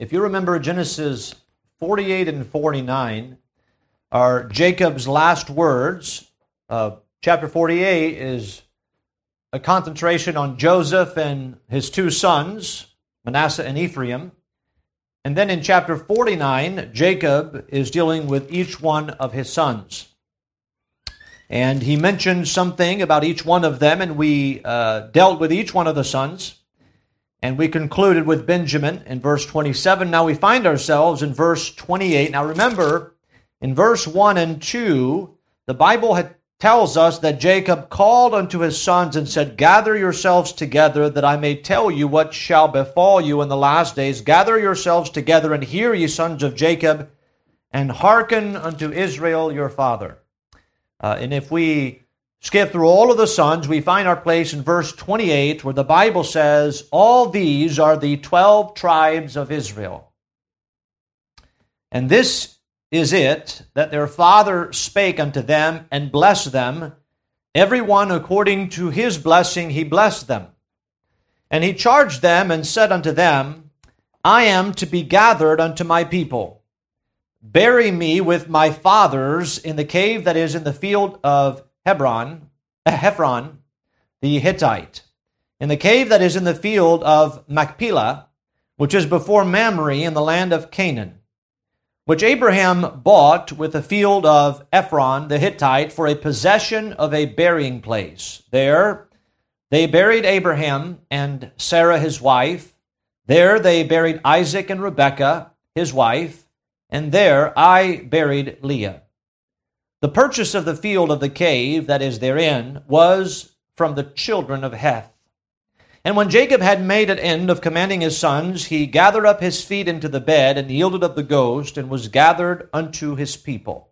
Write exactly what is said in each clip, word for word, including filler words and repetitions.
If you remember, Genesis forty-eight and forty-nine are Jacob's last words. Uh, chapter forty-eight is a concentration on Joseph and his two sons, Manasseh and Ephraim. And then in chapter forty-nine, Jacob is dealing with each one of his sons. And he mentioned something about each one of them, and we uh, dealt with each one of the sons. And we concluded with Benjamin in verse twenty-seven. Now we find ourselves in verse twenty-eight. Now remember, in verse one and two, the Bible had, tells us that Jacob called unto his sons and said, Gather yourselves together, that I may tell you what shall befall you in the last days. Gather yourselves together, and hear, ye sons of Jacob, and hearken unto Israel your father. Uh, and if we skip through all of the sons, we find our place in verse twenty-eight, where the Bible says, All these are the twelve tribes of Israel. And this is it, that their father spake unto them, and blessed them. Every one according to his blessing he blessed them. And he charged them, and said unto them, I am to be gathered unto my people. Bury me with my fathers in the cave that is in the field of Hebron, Hephron, the Hittite, in the cave that is in the field of Machpelah, which is before Mamre in the land of Canaan, which Abraham bought with the field of Ephron the Hittite for a possession of a burying place. There they buried Abraham and Sarah his wife. There they buried Isaac and Rebekah his wife. And there I buried Leah. The purchase of the field of the cave that is therein was from the children of Heth. And when Jacob had made an end of commanding his sons, he gathered up his feet into the bed, and yielded up the ghost, and was gathered unto his people.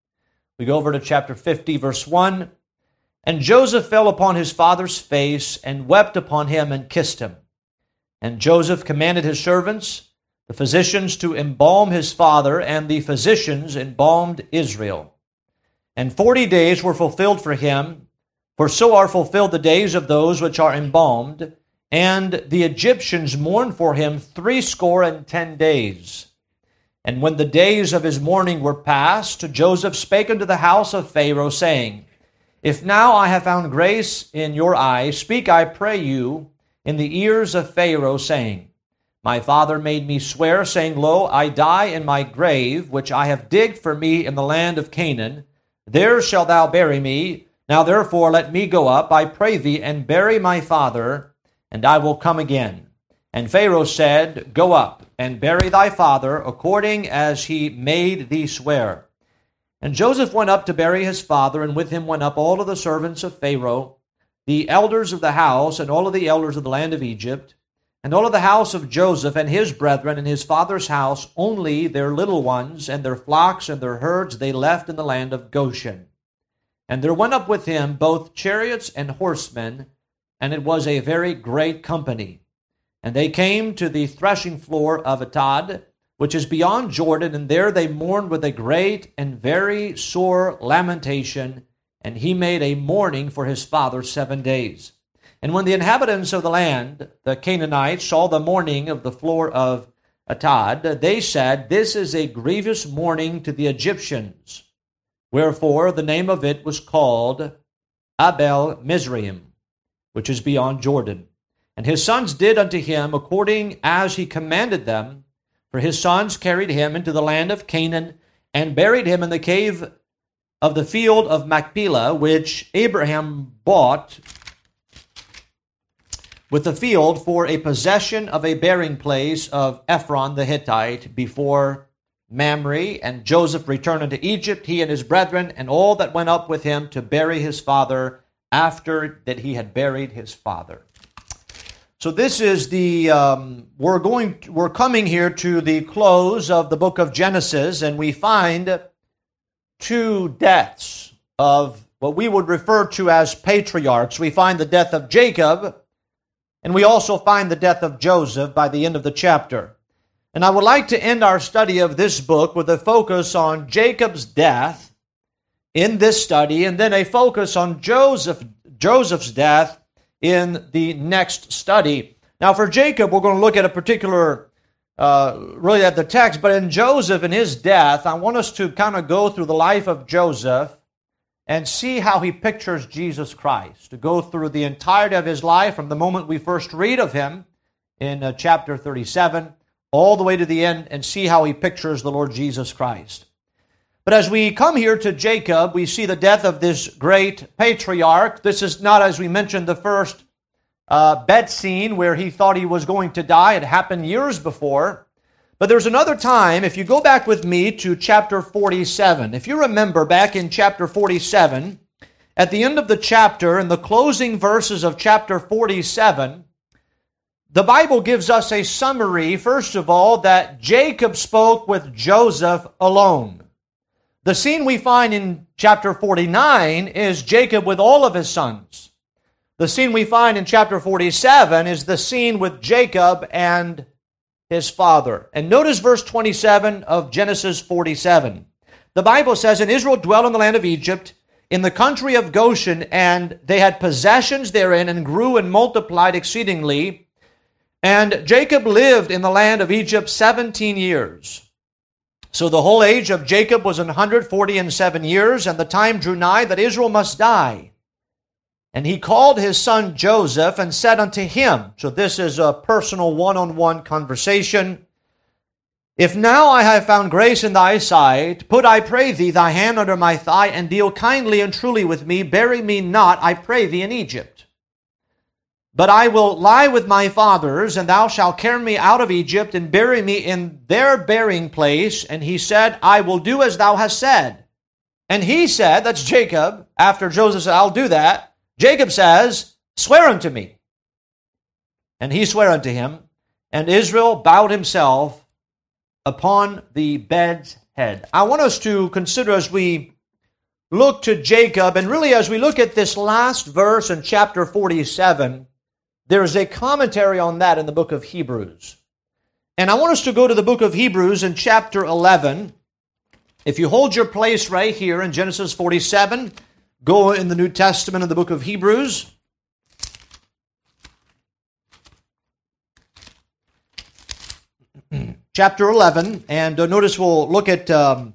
We go over to chapter fifty, verse one. And Joseph fell upon his father's face, and wept upon him, and kissed him. And Joseph commanded his servants, the physicians, to embalm his father, and the physicians embalmed Israel. And forty days were fulfilled for him, for so are fulfilled the days of those which are embalmed. And the Egyptians mourned for him threescore and ten days. And when the days of his mourning were past, Joseph spake unto the house of Pharaoh, saying, If now I have found grace in your eyes, speak, I pray you, in the ears of Pharaoh, saying, My father made me swear, saying, Lo, I die in my grave, which I have digged for me in the land of Canaan. There shalt thou bury me. Now therefore let me go up, I pray thee, and bury my father, and I will come again. And Pharaoh said, Go up, and bury thy father, according as he made thee swear. And Joseph went up to bury his father, and with him went up all of the servants of Pharaoh, the elders of the house, and all of the elders of the land of Egypt, and all of the house of Joseph and his brethren in his father's house, only their little ones and their flocks and their herds they left in the land of Goshen. And there went up with him both chariots and horsemen, and it was a very great company. And they came to the threshing floor of Atad, which is beyond Jordan, and there they mourned with a great and very sore lamentation, and he made a mourning for his father seven days. And when the inhabitants of the land, the Canaanites, saw the mourning of the floor of Atad, they said, This is a grievous mourning to the Egyptians. Wherefore the name of it was called Abel Mizraim, which is beyond Jordan. And his sons did unto him according as he commanded them, for his sons carried him into the land of Canaan, and buried him in the cave of the field of Machpelah, which Abraham bought with the field for a possession of a burying place of Ephron the Hittite before Mamre. And Joseph returned unto Egypt, he and his brethren, and all that went up with him to bury his father, after that he had buried his father. So this is the, um, we're going, we're coming here to the close of the book of Genesis, and we find two deaths of what we would refer to as patriarchs. We find the death of Jacob, and we also find the death of Joseph by the end of the chapter. And I would like to end our study of this book with a focus on Jacob's death in this study, and then a focus on Joseph, Joseph's death in the next study. Now for Jacob, we're going to look at a particular uh, really at the text, but in Joseph and his death, I want us to kind of go through the life of Joseph and see how he pictures Jesus Christ, to go through the entirety of his life from the moment we first read of him in uh, chapter thirty-seven, all the way to the end, and see how he pictures the Lord Jesus Christ. But as we come here to Jacob, we see the death of this great patriarch. This is not, as we mentioned, the first uh, bed scene where he thought he was going to die. It happened years before. But there's another time, if you go back with me to chapter forty-seven. If you remember back in chapter forty-seven, at the end of the chapter, in the closing verses of chapter forty-seven, the Bible gives us a summary, first of all, that Jacob spoke with Joseph alone. The scene we find in chapter forty-nine is Jacob with all of his sons. The scene we find in chapter forty-seven is the scene with Jacob and his father. And notice verse twenty-seven of Genesis forty-seven. The Bible says, "And Israel dwelt in the land of Egypt, in the country of Goshen, and they had possessions therein, and grew and multiplied exceedingly. And Jacob lived in the land of Egypt seventeen years. So the whole age of Jacob was an hundred forty and seven years, and the time drew nigh that Israel must die. And he called his son Joseph and said unto him," so this is a personal one-on-one conversation, "If now I have found grace in thy sight, put, I pray thee, thy hand under my thigh, and deal kindly and truly with me. Bury me not, I pray thee, in Egypt. But I will lie with my fathers, and thou shalt carry me out of Egypt, and bury me in their burying place. And he said, I will do as thou hast said. And he said," that's Jacob, after Joseph said, "I'll do that," Jacob says, "Swear unto me." And he sware unto him, and Israel bowed himself upon the bed's head. I want us to consider, as we look to Jacob, and really as we look at this last verse in chapter forty-seven, there's a commentary on that in the book of Hebrews. And I want us to go to the book of Hebrews in chapter eleven. If you hold your place right here in Genesis forty-seven, go in the New Testament in the book of Hebrews. Chapter eleven, and uh, notice we'll look at um,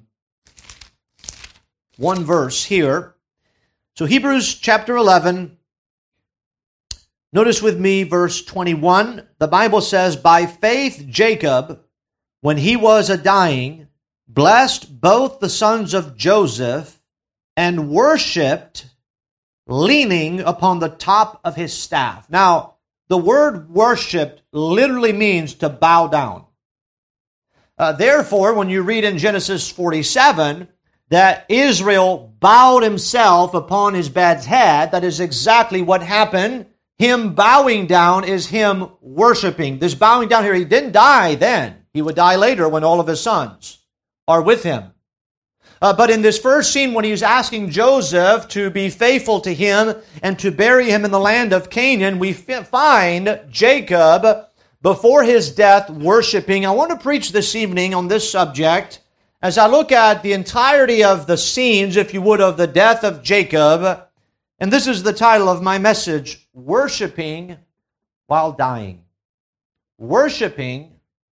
one verse here. So Hebrews chapter eleven, notice with me verse twenty-one. The Bible says, "By faith Jacob, when he was a dying, blessed both the sons of Joseph, and worshipped, leaning upon the top of his staff." Now, the word worshipped literally means to bow down. Uh, therefore, when you read in Genesis forty-seven that Israel bowed himself upon his bed's head, that is exactly what happened. Him bowing down is him worshiping. This bowing down here, he didn't die then. He would die later when all of his sons are with him. Uh, but in this first scene, when he's asking Joseph to be faithful to him and to bury him in the land of Canaan, we f- find Jacob, before his death, worshiping. I want to preach this evening on this subject as I look at the entirety of the scenes, if you would, of the death of Jacob. And this is the title of my message: Worshiping While Dying. Worshiping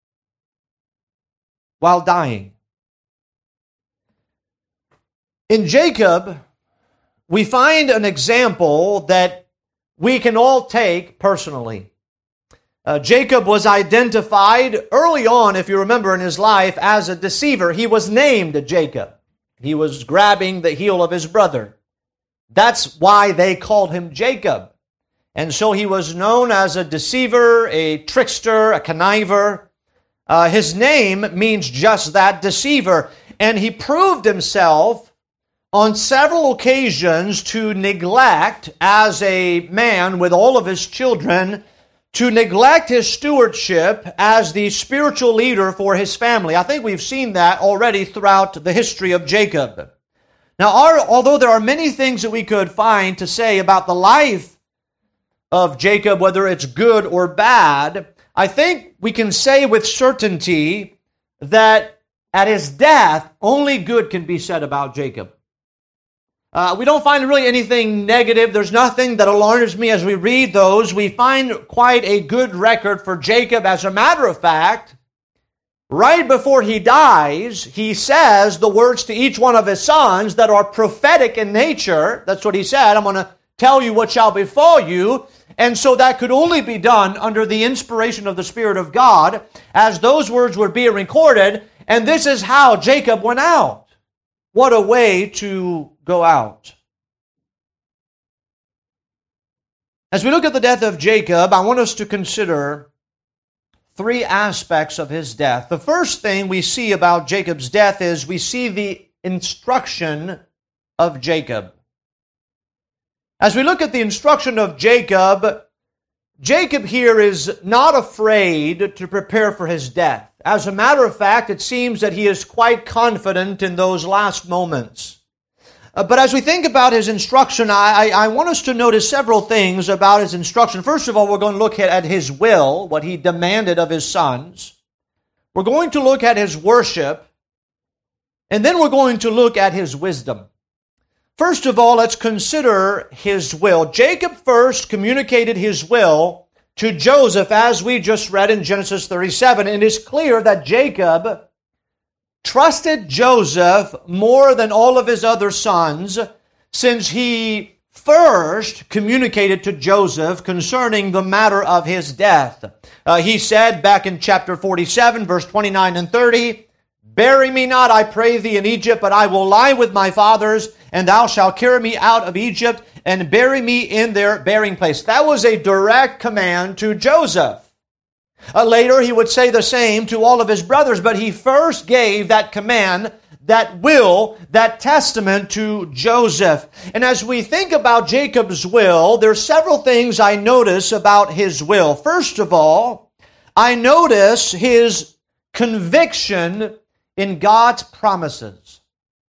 while dying. In Jacob, we find an example that we can all take personally. Uh, Jacob was identified early on, if you remember, in his life as a deceiver. He was named Jacob. He was grabbing the heel of his brother. That's why they called him Jacob. And so he was known as a deceiver, a trickster, a conniver. Uh, his name means just that, deceiver. And he proved himself on several occasions to neglect, as a man with all of his children, to neglect his stewardship as the spiritual leader for his family. I think we've seen that already throughout the history of Jacob. Now, our, although there are many things that we could find to say about the life of Jacob, whether it's good or bad, I think we can say with certainty that at his death, only good can be said about Jacob. Uh, we don't find really anything negative. There's nothing that alarms me as we read those. We find quite a good record for Jacob. As a matter of fact, right before he dies, he says the words to each one of his sons that are prophetic in nature. That's what he said. I'm going to tell you what shall befall you. And so that could only be done under the inspiration of the Spirit of God as those words were being recorded. And this is how Jacob went out. What a way to go out. As we look at the death of Jacob, I want us to consider three aspects of his death. The first thing we see about Jacob's death is we see the instruction of Jacob. As we look at the instruction of Jacob, Jacob here is not afraid to prepare for his death. As a matter of fact, it seems that he is quite confident in those last moments. Uh, but as we think about his instruction, I, I, I want us to notice several things about his instruction. First of all, we're going to look at, at his will, what he demanded of his sons. We're going to look at his worship. And then we're going to look at his wisdom. First of all, let's consider his will. Jacob first communicated his will to Joseph, as we just read in Genesis thirty-seven. And it is clear that Jacob trusted Joseph more than all of his other sons, since he first communicated to Joseph concerning the matter of his death. Uh, he said back in chapter forty-seven, verse twenty-nine and thirty, "Bury me not, I pray thee, in Egypt, but I will lie with my fathers, and thou shalt carry me out of Egypt, and bury me in their burying place." That was a direct command to Joseph. Uh, later, he would say the same to all of his brothers, but he first gave that command, that will, that testament to Joseph. And as we think about Jacob's will, there's several things I notice about his will. First of all, I notice his conviction in God's promises.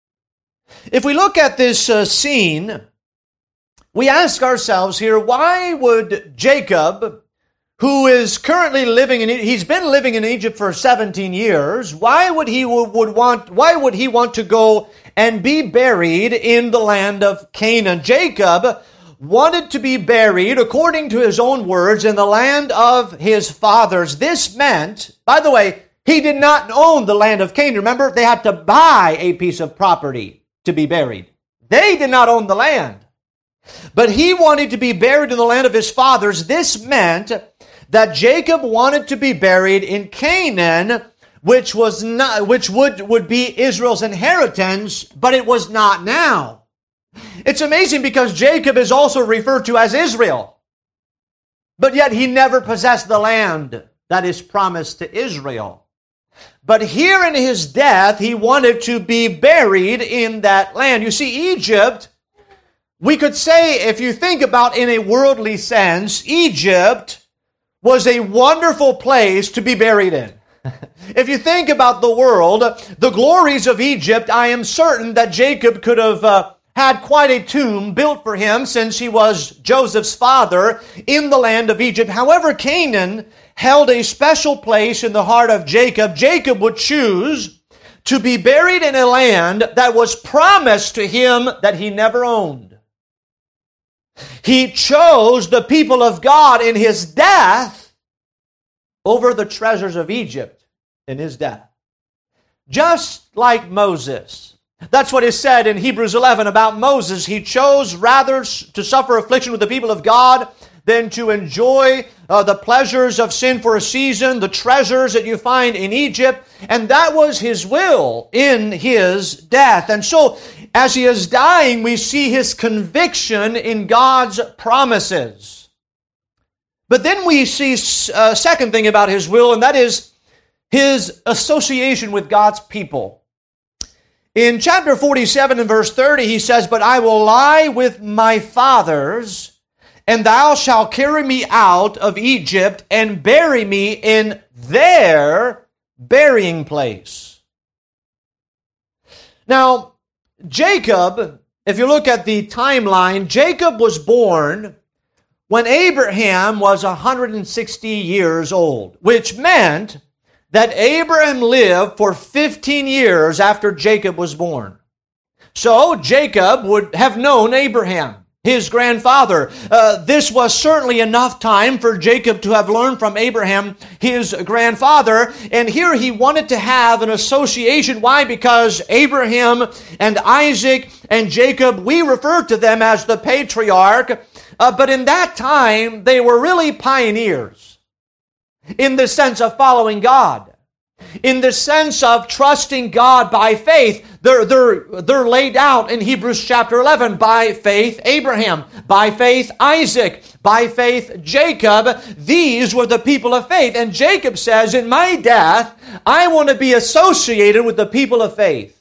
If we look at this uh, scene, we ask ourselves here, why would Jacob, who is currently living in, he's been living in Egypt for seventeen years, why would he would want, why would he want to go and be buried in the land of Canaan? Jacob wanted to be buried, according to his own words, in the land of his fathers. This meant, by the way, he did not own the land of Canaan. Remember, they had to buy a piece of property to be buried. They did not own the land. But he wanted to be buried in the land of his fathers. This meant that Jacob wanted to be buried in Canaan, which was not, which would, would be Israel's inheritance, but it was not now. It's amazing because Jacob is also referred to as Israel. But yet he never possessed the land that is promised to Israel. But here in his death, he wanted to be buried in that land. You see, Egypt, we could say, if you think about in a worldly sense, Egypt was a wonderful place to be buried in. If you think about the world, the glories of Egypt, I am certain that Jacob could have uh, had quite a tomb built for him, since he was Joseph's father in the land of Egypt. However, Canaan held a special place in the heart of Jacob. Jacob would choose to be buried in a land that was promised to him that he never owned. He chose the people of God in his death over the treasures of Egypt in his death. Just like Moses. That's what is said in Hebrews eleven about Moses. He chose rather to suffer affliction with the people of God than to enjoy uh, the pleasures of sin for a season, the treasures that you find in Egypt. And that was his will in his death. And so, as he is dying, we see his conviction in God's promises. But then we see a second thing about his will, and that is his association with God's people. In chapter forty-seven and verse thirty, he says, "But I will lie with my fathers, and thou shalt carry me out of Egypt and bury me in their burying place." Now, Jacob, if you look at the timeline, Jacob was born when Abraham was one hundred sixty years old, which meant that Abraham lived for fifteen years after Jacob was born. So Jacob would have known Abraham. his grandfather. Uh, this was certainly enough time for Jacob to have learned from Abraham, his grandfather. And here he wanted to have an association. Why? Because Abraham and Isaac and Jacob, we refer to them as the patriarch. Uh, but in that time, they were really pioneers in the sense of following God. In the sense of trusting God by faith. They're, they're, they're laid out in Hebrews chapter eleven. By faith, Abraham. By faith, Isaac. By faith, Jacob. These were the people of faith. And Jacob says, in my death, I want to be associated with the people of faith.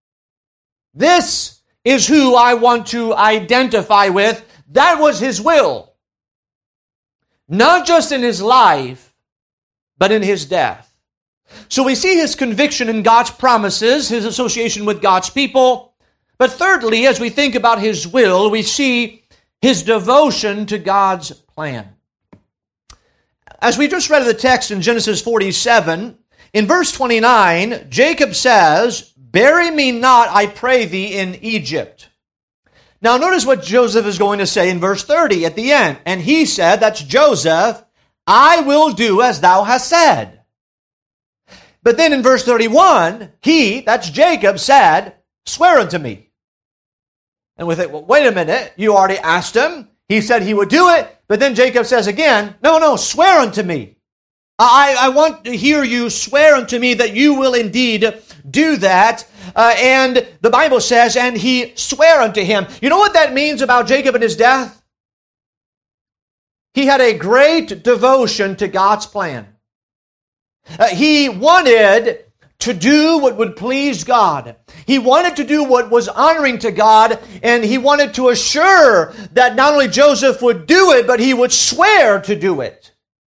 This is who I want to identify with. That was his will. Not just in his life, but in his death. So we see his conviction in God's promises, his association with God's people. But thirdly, as we think about his will, we see his devotion to God's plan. As we just read the text in Genesis forty-seven, in verse twenty-nine, Jacob says, "Bury me not, I pray thee, in Egypt." Now notice what Joseph is going to say in verse thirty at the end. And he said, that's Joseph, "I will do as thou hast said." But then in verse thirty-one, he, that's Jacob, said, "Swear unto me." And we think, well, wait a minute, you already asked him. He said he would do it. But then Jacob says again, no, no, swear unto me. I, I want to hear you swear unto me that you will indeed do that. Uh, and the Bible says, and he sware unto him. You know what that means about Jacob and his death? He had a great devotion to God's plan. Uh, he wanted to do what would please God. He wanted to do what was honoring to God, and he wanted to assure that not only Joseph would do it, but he would swear to do it.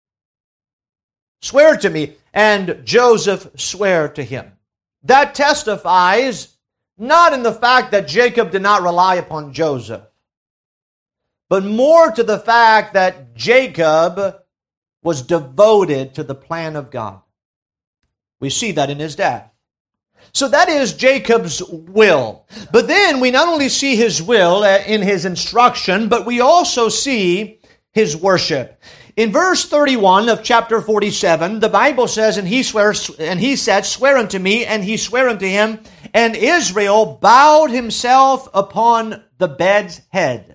Swear to me, and Joseph sware to him. That testifies not in the fact that Jacob did not rely upon Joseph, but more to the fact that Jacob was devoted to the plan of God. We see that in his death. So that is Jacob's will. But then we not only see his will in his instruction, but we also see his worship. In verse thirty-one of chapter forty-seven, the Bible says, and he swears, and he said, "Swear unto me," and he sware unto him, and Israel bowed himself upon the bed's head.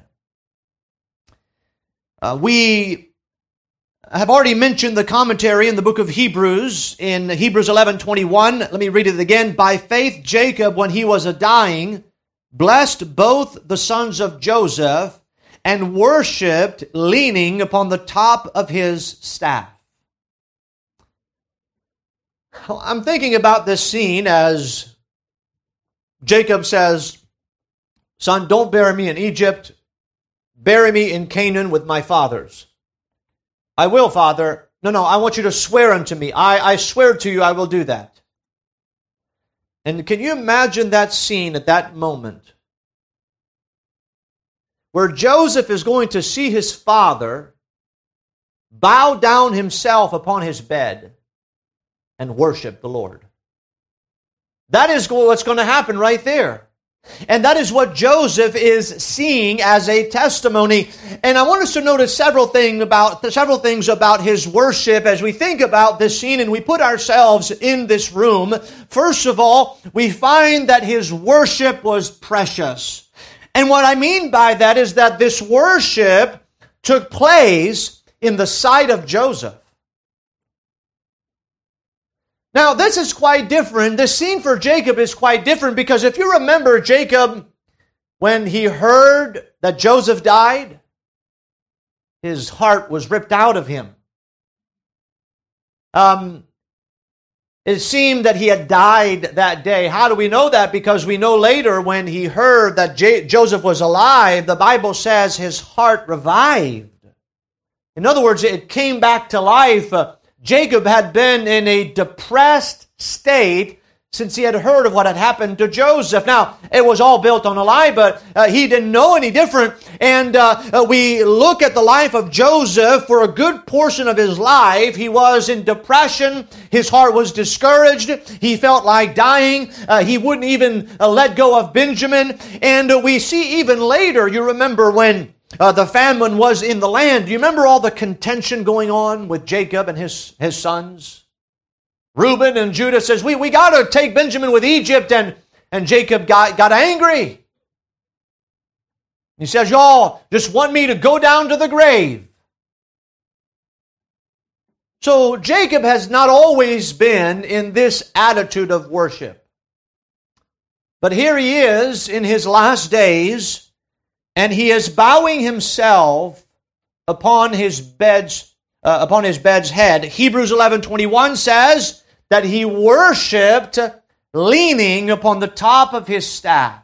Uh, we have already mentioned the commentary in the book of Hebrews, in Hebrews eleven twenty-one. Let me read it again. "By faith Jacob, when he was a dying, blessed both the sons of Joseph, and worshipped, leaning upon the top of his staff." I'm thinking about this scene as Jacob says, "Son, don't bury me in Egypt. Bury me in Canaan with my fathers." "I will, Father." "No, no, I want you to swear unto me. I, I swear to you I will do that." And can you imagine that scene at that moment? Where Joseph is going to see his father bow down himself upon his bed and worship the Lord. That is what's going to happen right there. And that is what Joseph is seeing as a testimony. And I want us to notice several things about several things about his worship as we think about this scene and we put ourselves in this room. First of all, we find that his worship was precious. And what I mean by that is that this worship took place in the sight of Joseph. Now, this is quite different. The scene for Jacob is quite different because if you remember Jacob, when he heard that Joseph died, his heart was ripped out of him. Um, It seemed that he had died that day. How do we know that? Because we know later when he heard that J- Joseph was alive, the Bible says his heart revived. In other words, it came back to life. Uh, Jacob had been in a depressed state since he had heard of what had happened to Joseph. Now, it was all built on a lie, but uh, he didn't know any different. And uh, uh, we look at the life of Joseph. For a good portion of his life, he was in depression. His heart was discouraged. He felt like dying. Uh, he wouldn't even uh, let go of Benjamin. And uh, we see even later, you remember when uh, the famine was in the land. Do you remember all the contention going on with Jacob and his, his sons? Reuben and Judah says, we, we got to take Benjamin with Egypt. And, and Jacob got, got angry. He says, y'all just want me to go down to the grave. So Jacob has not always been in this attitude of worship. But here he is in his last days, and he is bowing himself upon his bed's, uh, upon his bed's head. Hebrews eleven twenty-one says that he worshipped leaning upon the top of his staff.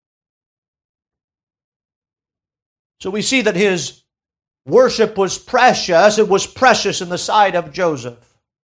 So we see that his worship was precious. It was precious in the sight of Joseph.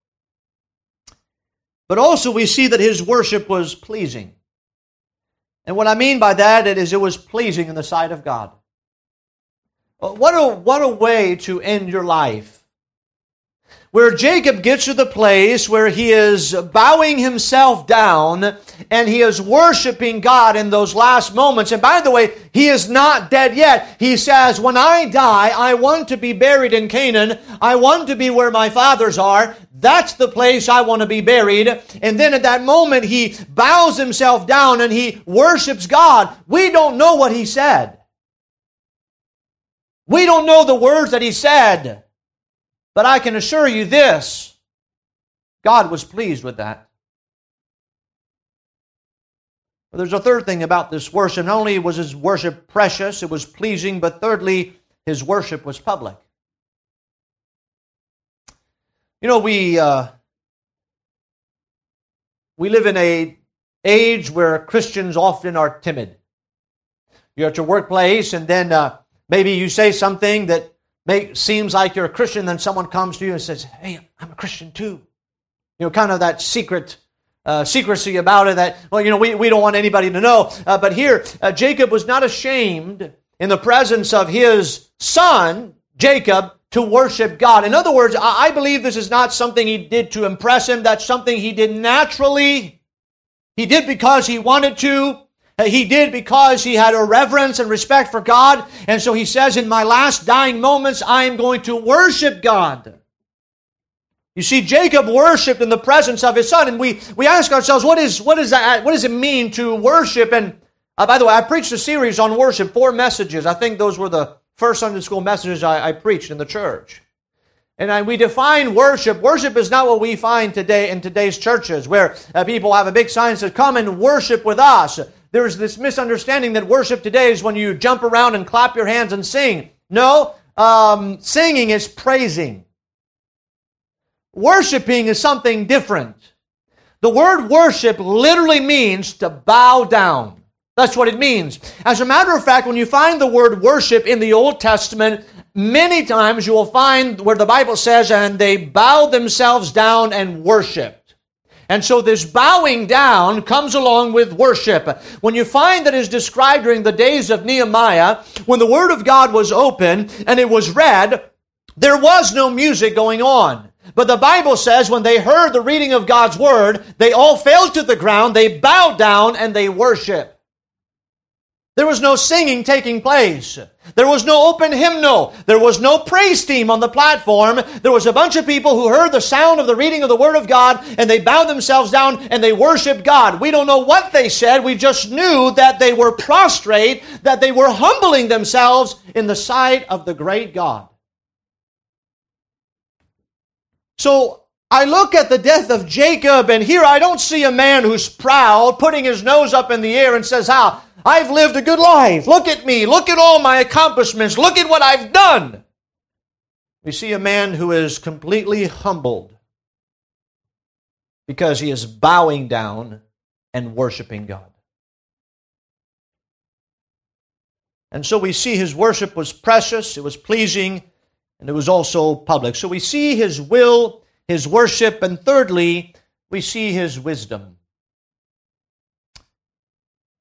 But also we see that his worship was pleasing. And what I mean by that is it was pleasing in the sight of God. What a, what a way to end your life. Where Jacob gets to the place where he is bowing himself down and he is worshiping God in those last moments. And by the way, he is not dead yet. He says, when I die, I want to be buried in Canaan. I want to be where my fathers are. That's the place I want to be buried. And then at that moment, he bows himself down and he worships God. We don't know what he said. We don't know the words that he said. But I can assure you this, God was pleased with that. But there's a third thing about this worship. Not only was his worship precious, it was pleasing, but thirdly, his worship was public. You know, we uh, we live in an age where Christians often are timid. You're at your workplace, and then uh, maybe you say something that Make, seems like you're a Christian, then someone comes to you and says, hey, I'm a Christian too. You know, kind of that secret uh, secrecy about it that, well, you know, we, we don't want anybody to know. Uh, but here, uh, Jacob was not ashamed in the presence of his son, Jacob, to worship God. In other words, I, I believe this is not something he did to impress him. That's something he did naturally. He did because he wanted to. He did because he had a reverence and respect for God. And so he says, in my last dying moments, I am going to worship God. You see, Jacob worshipped in the presence of his son. And we, we ask ourselves, what is, what is that, what does it mean to worship? And uh, by the way, I preached a series on worship, four messages. I think those were the first Sunday school messages I, I preached in the church. And I, we define worship. Worship is not what we find today in today's churches, where uh, people have a big sign that says, come and worship with us. There's this misunderstanding that worship today is when you jump around and clap your hands and sing. No, um, singing is praising. Worshiping is something different. The word worship literally means to bow down. That's what it means. As a matter of fact, when you find the word worship in the Old Testament, many times you will find where the Bible says, and they bowed themselves down and worshiped. And so this bowing down comes along with worship. When you find that is described during the days of Nehemiah, when the Word of God was open and it was read, there was no music going on. But the Bible says when they heard the reading of God's Word, they all fell to the ground, they bowed down, and they worshiped. There was no singing taking place. There was no open hymnal. There was no praise team on the platform. There was a bunch of people who heard the sound of the reading of the Word of God, and they bowed themselves down and they worshiped God. We don't know what they said. We just knew that they were prostrate, that they were humbling themselves in the sight of the great God. So I look at the death of Jacob, and here I don't see a man who's proud, putting his nose up in the air and says, how? I've lived a good life. Look at me. Look at all my accomplishments. Look at what I've done. We see a man who is completely humbled because he is bowing down and worshiping God. And so we see his worship was precious, it was pleasing, and it was also public. So we see his will, his worship, and thirdly, we see his wisdom.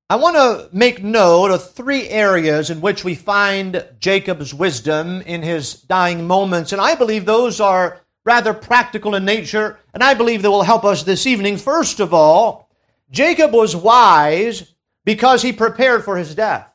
I want to make note of three areas in which we find Jacob's wisdom in his dying moments, and I believe those are rather practical in nature, and I believe they will help us this evening. First of all, Jacob was wise because he prepared for his death.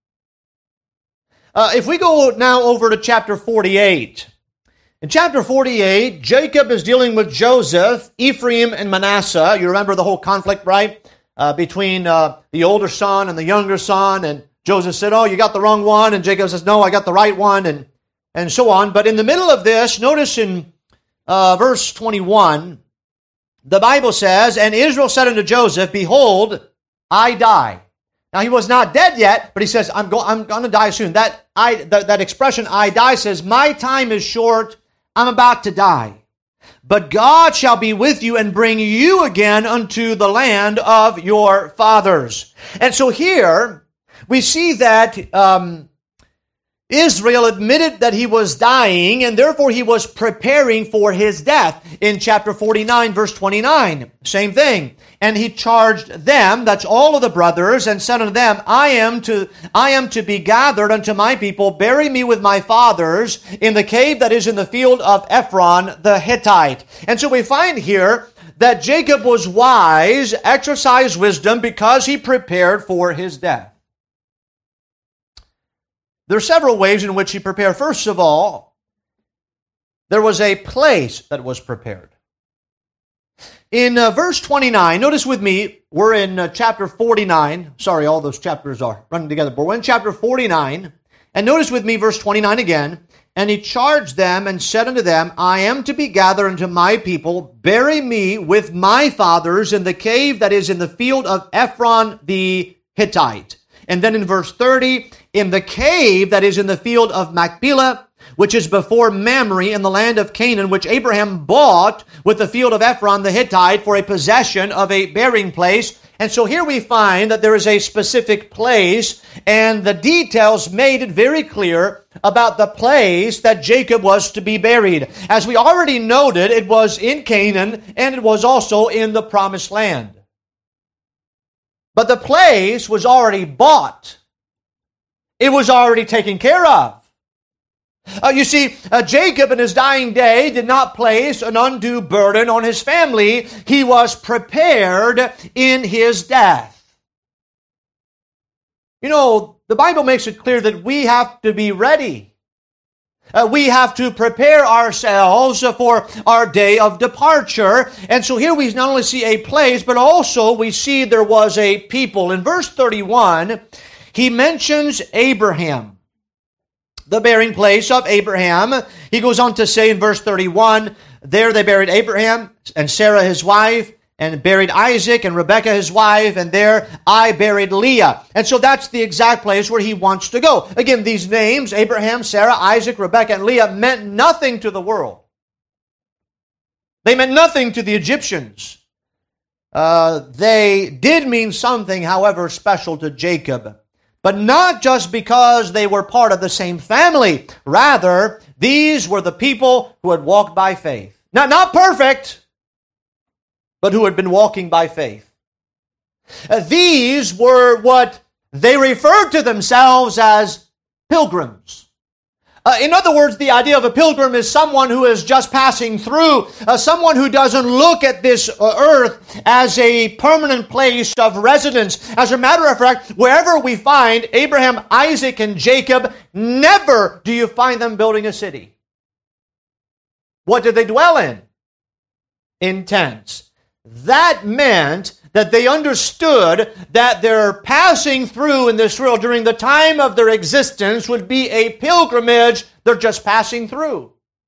Uh, if we go now over to chapter forty-eight, in chapter forty-eight, Jacob is dealing with Joseph, Ephraim, and Manasseh. You remember the whole conflict, right? Uh, between uh, the older son and the younger son, and Joseph said, oh, you got the wrong one, and Jacob says, no, I got the right one, and, and so on. But in the middle of this, notice in uh, verse twenty-one, the Bible says, and Israel said unto Joseph, behold, I die. Now, he was not dead yet, but he says, I'm, go- I'm going to die soon. That, I, that, that expression, I die, says, my time is short, I'm about to die. But God shall be with you and bring you again unto the land of your fathers. And so here we see that um, Israel admitted that he was dying, and therefore he was preparing for his death. In chapter forty-nine, verse twenty-nine, same thing. And he charged them, that's all of the brothers, and said unto them, I am to I am to be gathered unto my people. Bury me with my fathers in the cave that is in the field of Ephron the Hittite. And so we find here that Jacob was wise, exercised wisdom, because he prepared for his death. There are several ways in which he prepared. First of all, there was a place that was prepared. In uh, verse twenty-nine, notice with me, we're in uh, chapter forty-nine. Sorry, all those chapters are running together, but we're in chapter forty-nine. And notice with me verse twenty-nine again. And he charged them and said unto them, I am to be gathered unto my people. Bury me with my fathers in the cave that is in the field of Ephron the Hittite. And then in verse thirty, in the cave that is in the field of Machpelah, which is before Mamre in the land of Canaan, which Abraham bought with the field of Ephron the Hittite for a possession of a burying place. And so here we find that there is a specific place, and the details made it very clear about the place that Jacob was to be buried. As we already noted, it was in Canaan, and it was also in the Promised Land. But the place was already bought. It was already taken care of. Uh, you see, uh, Jacob in his dying day did not place an undue burden on his family. He was prepared in his death. You know, the Bible makes it clear that we have to be ready. Uh, we have to prepare ourselves for our day of departure. And so here we not only see a place, but also we see there was a people. In verse thirty-one, he mentions Abraham, the burying place of Abraham. He goes on to say in verse thirty-one, there they buried Abraham and Sarah his wife, and buried Isaac and Rebekah his wife, and there I buried Leah. And so that's the exact place where he wants to go. Again, these names, Abraham, Sarah, Isaac, Rebekah, and Leah, meant nothing to the world. They meant nothing to the Egyptians. Uh, they did mean something, however, special to Jacob. But not just because they were part of the same family. Rather, these were the people who had walked by faith. Now, not perfect, but who had been walking by faith. Uh, these were what they referred to themselves as pilgrims. Uh, in other words, the idea of a pilgrim is someone who is just passing through, uh, someone who doesn't look at this uh, earth as a permanent place of residence. As a matter of fact, wherever we find Abraham, Isaac, and Jacob, never do you find them building a city. What did they dwell in? In tents. That meant that they understood that their passing through in this world during the time of their existence would be a pilgrimage. They're just passing through.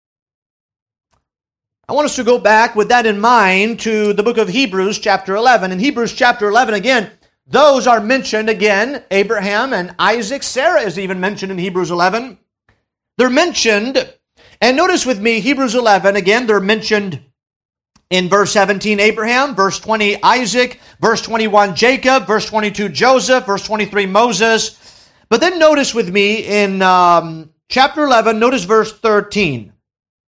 I want us to go back with that in mind to the book of Hebrews chapter eleven. In Hebrews chapter eleven, again, those are mentioned again. Abraham and Isaac. Sarah is even mentioned in Hebrews eleven. They're mentioned, and notice with me, Hebrews eleven, again, they're mentioned in verse seventeen, Abraham, verse twenty, Isaac, verse twenty-one, Jacob, verse twenty-two, Joseph, verse twenty-three, Moses. But then notice with me in um, chapter eleven, notice verse thirteen.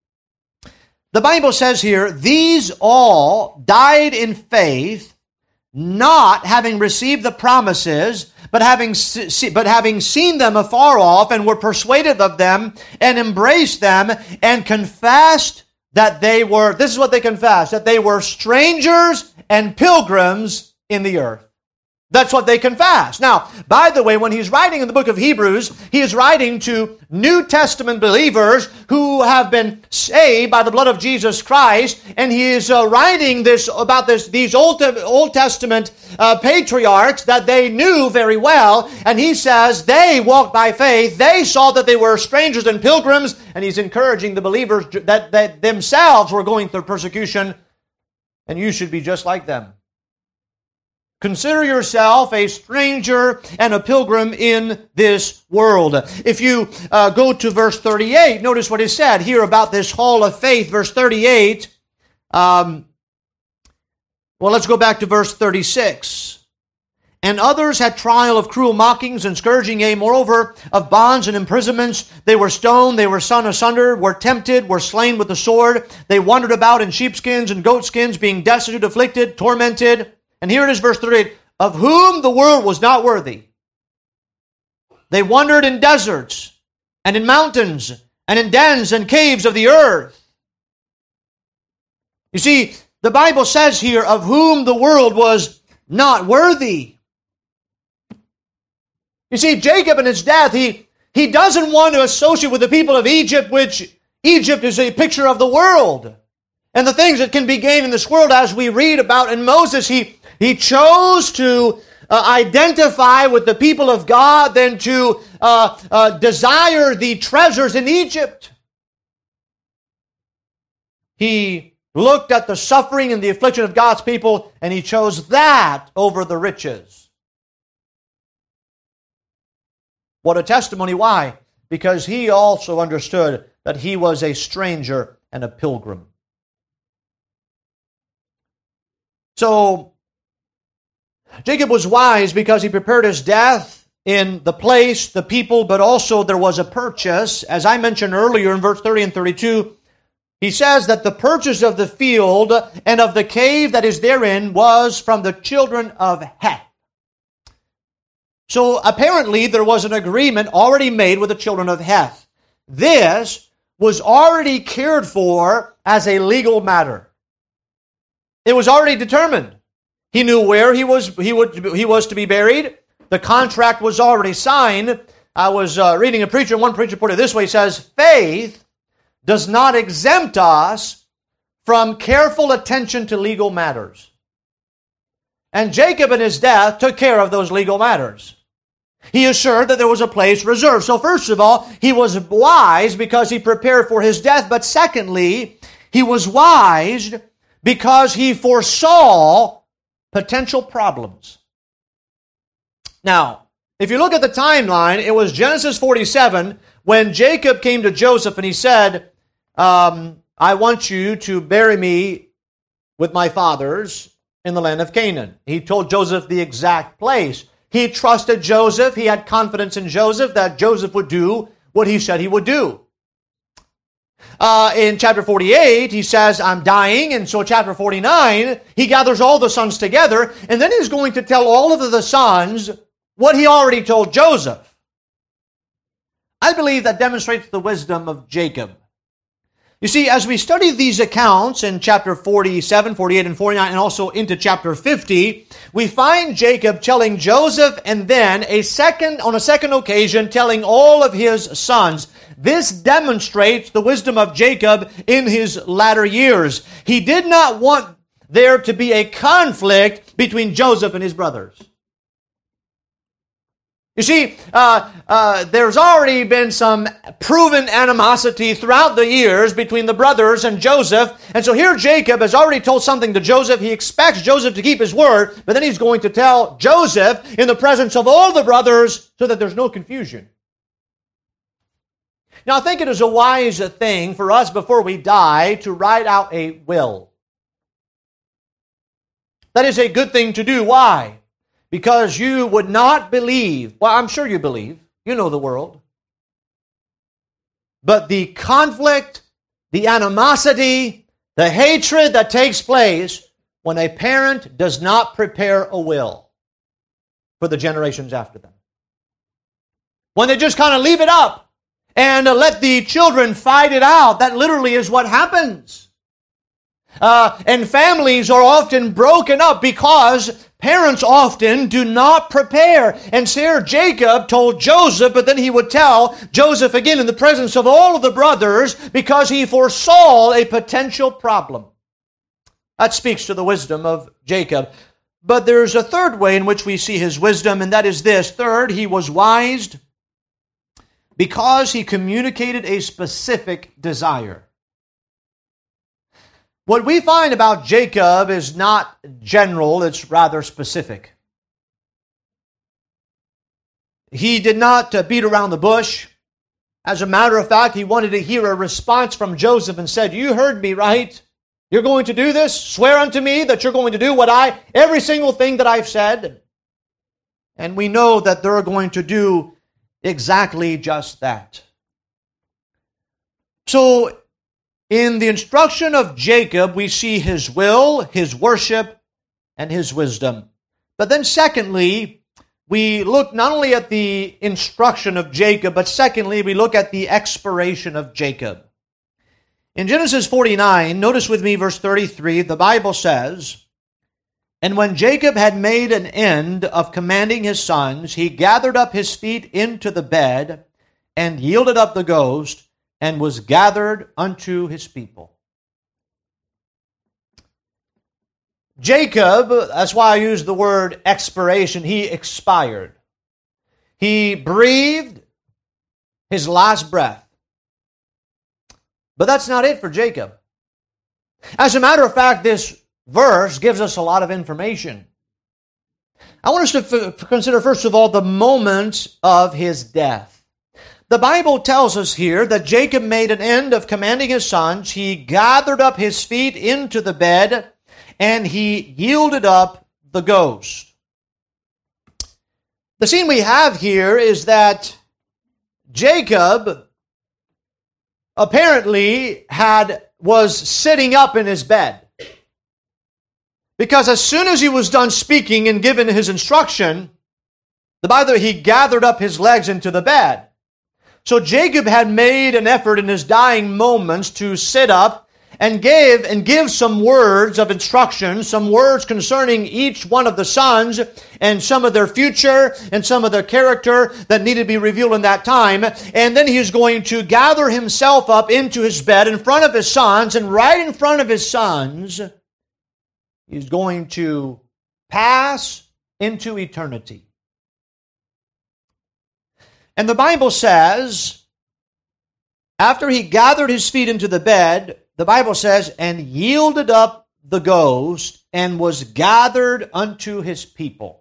The Bible says here, these all died in faith, not having received the promises, but having se- but having seen them afar off, and were persuaded of them, and embraced them, and confessed that they were, this is what they confessed, that they were strangers and pilgrims in the earth. That's what they confess. Now, by the way, when he's writing in the book of Hebrews, he is writing to New Testament believers who have been saved by the blood of Jesus Christ, and he is uh, writing this about this these Old, Old Testament uh, patriarchs that they knew very well, and he says they walked by faith, they saw that they were strangers and pilgrims, and he's encouraging the believers that, that themselves were going through persecution, and you should be just like them. Consider yourself a stranger and a pilgrim in this world. If you uh, go to verse thirty-eight, notice what is said here about this hall of faith. Verse thirty-eight. Um, well, let's go back to verse thirty-six. And others had trial of cruel mockings and scourging, yea, moreover, of bonds and imprisonments. They were stoned, they were sawn asunder, were tempted, were slain with the sword. They wandered about in sheepskins and goatskins, being destitute, afflicted, tormented. And here it is, verse thirty-eight, of whom the world was not worthy. They wandered in deserts, and in mountains, and in dens and caves of the earth. You see, the Bible says here, of whom the world was not worthy. You see, Jacob in his death, he, he doesn't want to associate with the people of Egypt, which Egypt is a picture of the world. And the things that can be gained in this world, as we read about in Moses, he He chose to uh, identify with the people of God than to uh, uh, desire the treasures in Egypt. He looked at the suffering and the affliction of God's people, and he chose that over the riches. What a testimony. Why? Because he also understood that he was a stranger and a pilgrim. So, Jacob was wise because he prepared his death in the place, the people, but also there was a purchase. As I mentioned earlier in verse thirty and thirty-two, he says that the purchase of the field and of the cave that is therein was from the children of Heth. So apparently there was an agreement already made with the children of Heth. This was already cared for as a legal matter. It was already determined. He knew where he was he would he was to be buried. The contract was already signed. I was uh, reading a preacher, and one preacher put it this way. He says, faith does not exempt us from careful attention to legal matters. And Jacob in his death took care of those legal matters. He assured that there was a place reserved. So first of all, he was wise because he prepared for his death. But secondly, he was wise because he foresaw potential problems. Now, if you look at the timeline, it was Genesis forty-seven when Jacob came to Joseph and he said, um, I want you to bury me with my fathers in the land of Canaan. He told Joseph the exact place. He trusted Joseph. He had confidence in Joseph that Joseph would do what he said he would do. Uh, in chapter forty-eight, he says, I'm dying. And so chapter forty-nine, he gathers all the sons together. And then he's going to tell all of the sons what he already told Joseph. I believe that demonstrates the wisdom of Jacob. You see, as we study these accounts in chapter forty-seven, forty-eight, and forty-nine, and also into chapter fifty, we find Jacob telling Joseph and then a second, on a second occasion, telling all of his sons. This demonstrates the wisdom of Jacob in his latter years. He did not want there to be a conflict between Joseph and his brothers. You see, uh, uh, there's already been some proven animosity throughout the years between the brothers and Joseph. And so here Jacob has already told something to Joseph. He expects Joseph to keep his word, but then he's going to tell Joseph in the presence of all the brothers so that there's no confusion. Now, I think it is a wise thing for us before we die to write out a will. That is a good thing to do. Why? Because you would not believe, well, I'm sure you believe, you know the world, but the conflict, the animosity, the hatred that takes place when a parent does not prepare a will for the generations after them. When they just kind of leave it up and uh, let the children fight it out. That literally is what happens. Uh, and families are often broken up because parents often do not prepare. And here Jacob told Joseph, but then he would tell Joseph again in the presence of all of the brothers because he foresaw a potential problem. That speaks to the wisdom of Jacob. But there's a third way in which we see his wisdom, and that is this. Third, he was wise because he communicated a specific desire. What we find about Jacob is not general, it's rather specific. He did not uh, beat around the bush. As a matter of fact, he wanted to hear a response from Joseph and said, "You heard me, right? You're going to do this? Swear unto me that you're going to do what I, every single thing that I've said." And we know that they're going to do exactly just that. So, in the instruction of Jacob, we see his will, his worship, and his wisdom. But then secondly, we look not only at the instruction of Jacob, but secondly, we look at the expiration of Jacob. In Genesis forty-nine, notice with me verse thirty-three, the Bible says, "And when Jacob had made an end of commanding his sons, he gathered up his feet into the bed and yielded up the ghost, and was gathered unto his people." Jacob, that's why I use the word expiration, he expired. He breathed his last breath. But that's not it for Jacob. As a matter of fact, this verse gives us a lot of information. I want us to f- consider, first of all, the moment of his death. The Bible tells us here that Jacob made an end of commanding his sons. He gathered up his feet into the bed, and he yielded up the ghost. The scene we have here is that Jacob apparently had was sitting up in his bed. Because as soon as he was done speaking and given his instruction, the Bible, he gathered up his legs into the bed. So Jacob had made an effort in his dying moments to sit up and give and give some words of instruction, some words concerning each one of the sons and some of their future and some of their character that needed to be revealed in that time. And then he's going to gather himself up into his bed in front of his sons, and right in front of his sons, he's going to pass into eternity. And the Bible says, after he gathered his feet into the bed, the Bible says, and yielded up the ghost, and was gathered unto his people.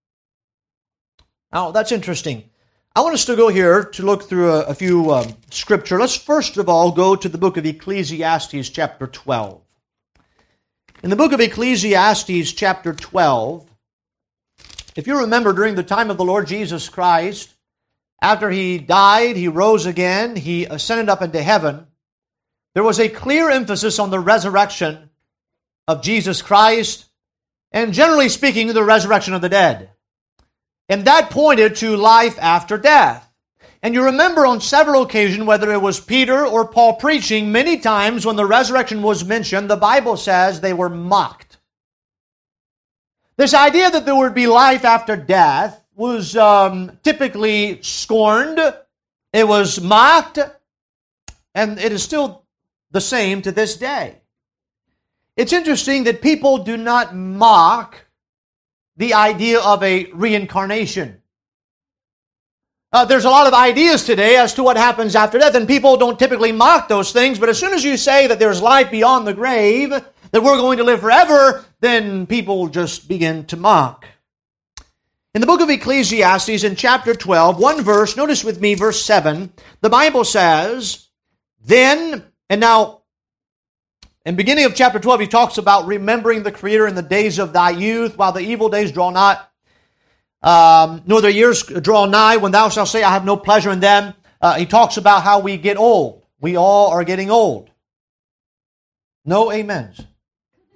Now, that's interesting. I want us to go here to look through a, a few um, scripture. Let's first of all go to the book of Ecclesiastes chapter twelve. In the book of Ecclesiastes chapter twelve, if you remember, during the time of the Lord Jesus Christ, after he died, he rose again, he ascended up into heaven, there was a clear emphasis on the resurrection of Jesus Christ, and generally speaking, the resurrection of the dead. And that pointed to life after death. And you remember on several occasions, whether it was Peter or Paul preaching, many times when the resurrection was mentioned, the Bible says they were mocked. This idea that there would be life after death was um, typically scorned, it was mocked, and it is still the same to this day. It's interesting that people do not mock the idea of a reincarnation. Uh, there's a lot of ideas today as to what happens after death, and people don't typically mock those things, but as soon as you say that there's life beyond the grave, that we're going to live forever, then people just begin to mock. In the book of Ecclesiastes, in chapter twelve, one verse, notice with me verse seven, the Bible says, then, and now, in the beginning of chapter twelve, he talks about remembering the Creator in the days of thy youth, while the evil days draw not, um, nor the years draw nigh, when thou shalt say, I have no pleasure in them. Uh, he talks about how we get old. We all are getting old. No amens.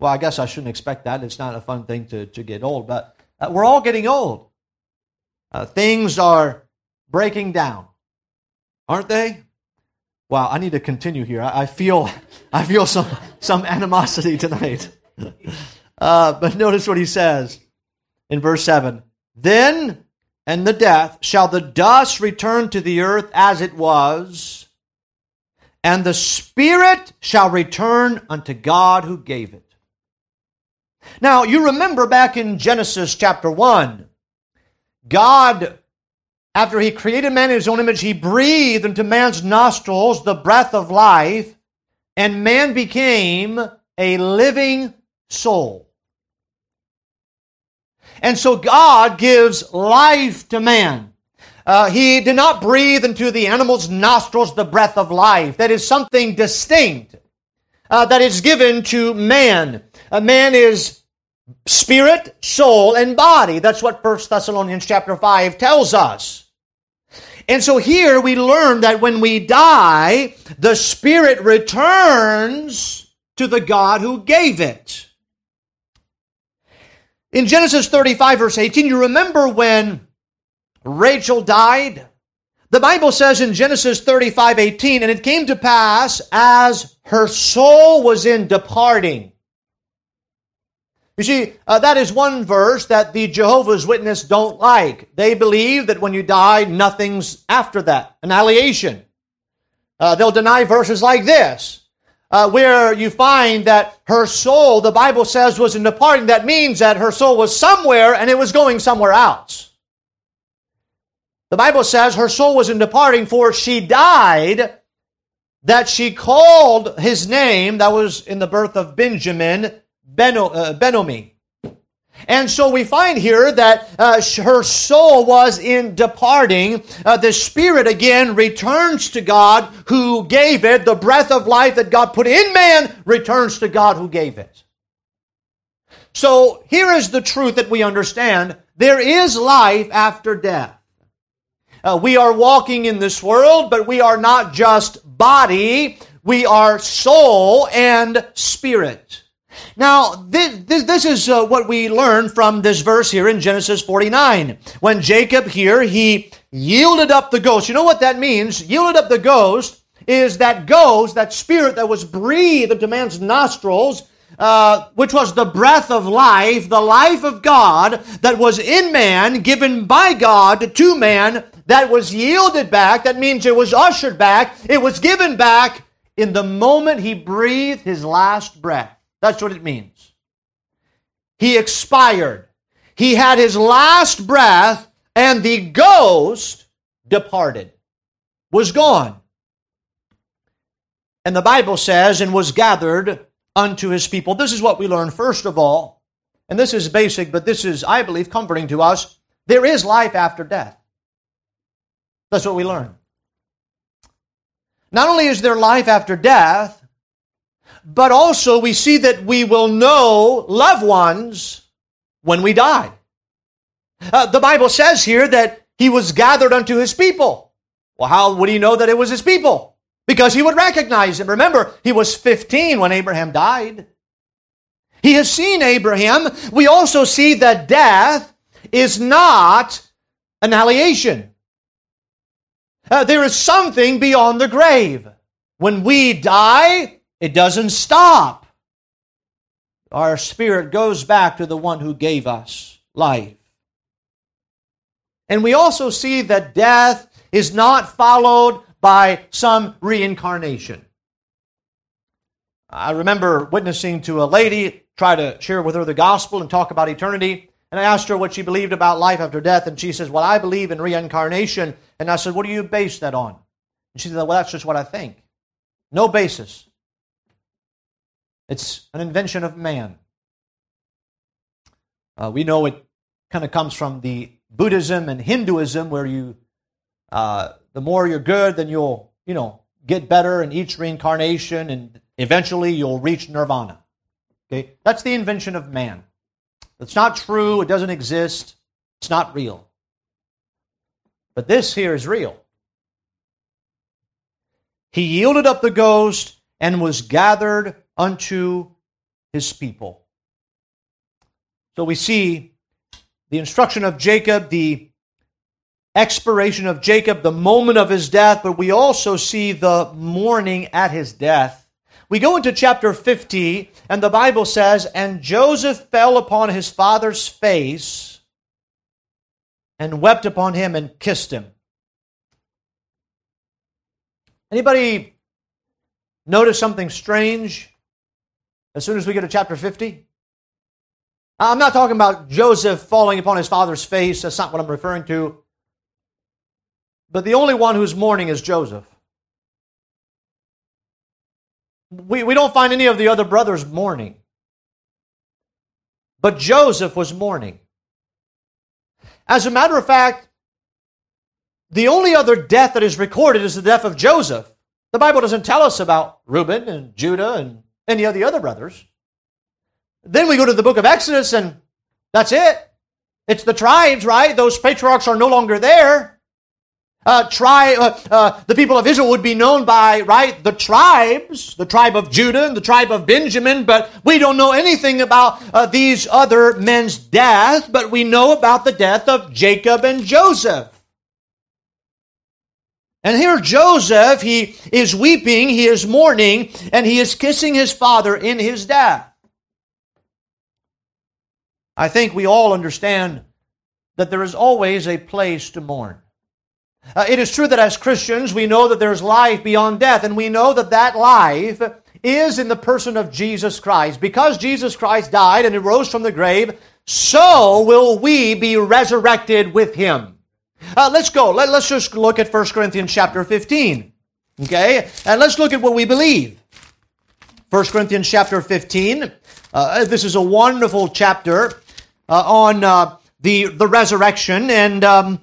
Well, I guess I shouldn't expect that. It's not a fun thing to, to get old, but uh, we're all getting old. Uh, things are breaking down, aren't they? Wow, I need to continue here. I, I feel I feel some, some animosity tonight. Uh, but notice what he says in verse seven. Then and the death shall the dust return to the earth as it was, and the spirit shall return unto God who gave it. Now, you remember back in Genesis chapter one, God, after He created man in His own image, He breathed into man's nostrils the breath of life, and man became a living soul. And so God gives life to man. Uh, he did not breathe into the animal's nostrils the breath of life. That is something distinct uh, that is given to man. A man is spirit, soul, and body. That's what First Thessalonians chapter five tells us. And so here we learn that when we die, the spirit returns to the God who gave it. In Genesis thirty-five, verse eighteen, you remember when Rachel died? The Bible says in Genesis thirty-five, eighteen, and it came to pass as her soul was in departing. You see, uh, that is one verse that the Jehovah's Witnesses don't like. They believe that when you die, nothing's after that, annihilation. Uh, they'll deny verses like this. Uh, where you find that her soul, the Bible says, was in departing. That means that her soul was somewhere and it was going somewhere else. The Bible says her soul was in departing, for she died, that she called his name, that was in the birth of Benjamin, Beno, uh, Benomi. And so we find here that uh, her soul was in departing. Uh, the spirit again returns to God who gave it. The breath of life that God put in man returns to God who gave it. So here is the truth that we understand. There is life after death. Uh, we are walking in this world, but we are not just body. We are soul and spirit. Now, this, this is uh, what we learn from this verse here in Genesis forty-nine. When Jacob here, he yielded up the ghost. You know what that means? Yielded up the ghost is that ghost, that spirit that was breathed into man's nostrils, uh, which was the breath of life, the life of God that was in man, given by God to man, that was yielded back. That means it was ushered back. It was given back in the moment he breathed his last breath. That's what it means. He expired. He had his last breath, and the ghost departed, was gone. And the Bible says, and was gathered unto his people. This is what we learn first of all, and this is basic, but this is, I believe, comforting to us. There is life after death. That's what we learn. Not only is there life after death, but also we see that we will know loved ones when we die. Uh, the Bible says here that he was gathered unto his people. Well, how would he know that it was his people? Because he would recognize them. Remember, he was fifteen when Abraham died. He has seen Abraham. We also see that death is not annihilation. Uh, there is something beyond the grave. When we die, it doesn't stop. Our spirit goes back to the one who gave us life. And we also see that death is not followed by some reincarnation. I remember witnessing to a lady, try to share with her the gospel and talk about eternity. And I asked her what she believed about life after death. And she says, well, I believe in reincarnation. And I said, what do you base that on? And she said, well, that's just what I think. No basis. It's an invention of man. Uh, we know it kind of comes from the Buddhism and Hinduism, where you, uh, the more you're good, then you'll, you know, get better in each reincarnation, and eventually you'll reach nirvana. Okay, that's the invention of man. It's not true. It doesn't exist. It's not real. But this here is real. He yielded up the ghost and was gathered unto his people. So we see the instruction of Jacob, the expiration of Jacob, the moment of his death, but we also see the mourning at his death. We go into chapter fifty, and the Bible says, "And Joseph fell upon his father's face and wept upon him and kissed him." Anybody notice something strange as soon as we get to chapter fifty? I'm not talking about Joseph falling upon his father's face. That's not what I'm referring to. But the only one who's mourning is Joseph. We, we don't find any of the other brothers mourning. But Joseph was mourning. As a matter of fact, the only other death that is recorded is the death of Joseph. The Bible doesn't tell us about Reuben and Judah and any of the other brothers. Then we go to the book of Exodus, and that's it. It's the tribes, right? Those patriarchs are no longer there. Uh, try, uh, uh, the people of Israel would be known by, right, the tribes, the tribe of Judah and the tribe of Benjamin, but we don't know anything about uh, these other men's death, but we know about the death of Jacob and Joseph. And here Joseph, he is weeping, he is mourning, and he is kissing his father in his death. I think we all understand that there is always a place to mourn. Uh, it is true that as Christians, we know that there's life beyond death, and we know that that life is in the person of Jesus Christ. Because Jesus Christ died and he rose from the grave, so will we be resurrected with him. Uh, let's go. Let, let's just look at First Corinthians chapter fifteen. Okay? And let's look at what we believe. First Corinthians chapter fifteen. Uh, this is a wonderful chapter uh, on uh, the, the resurrection, and um,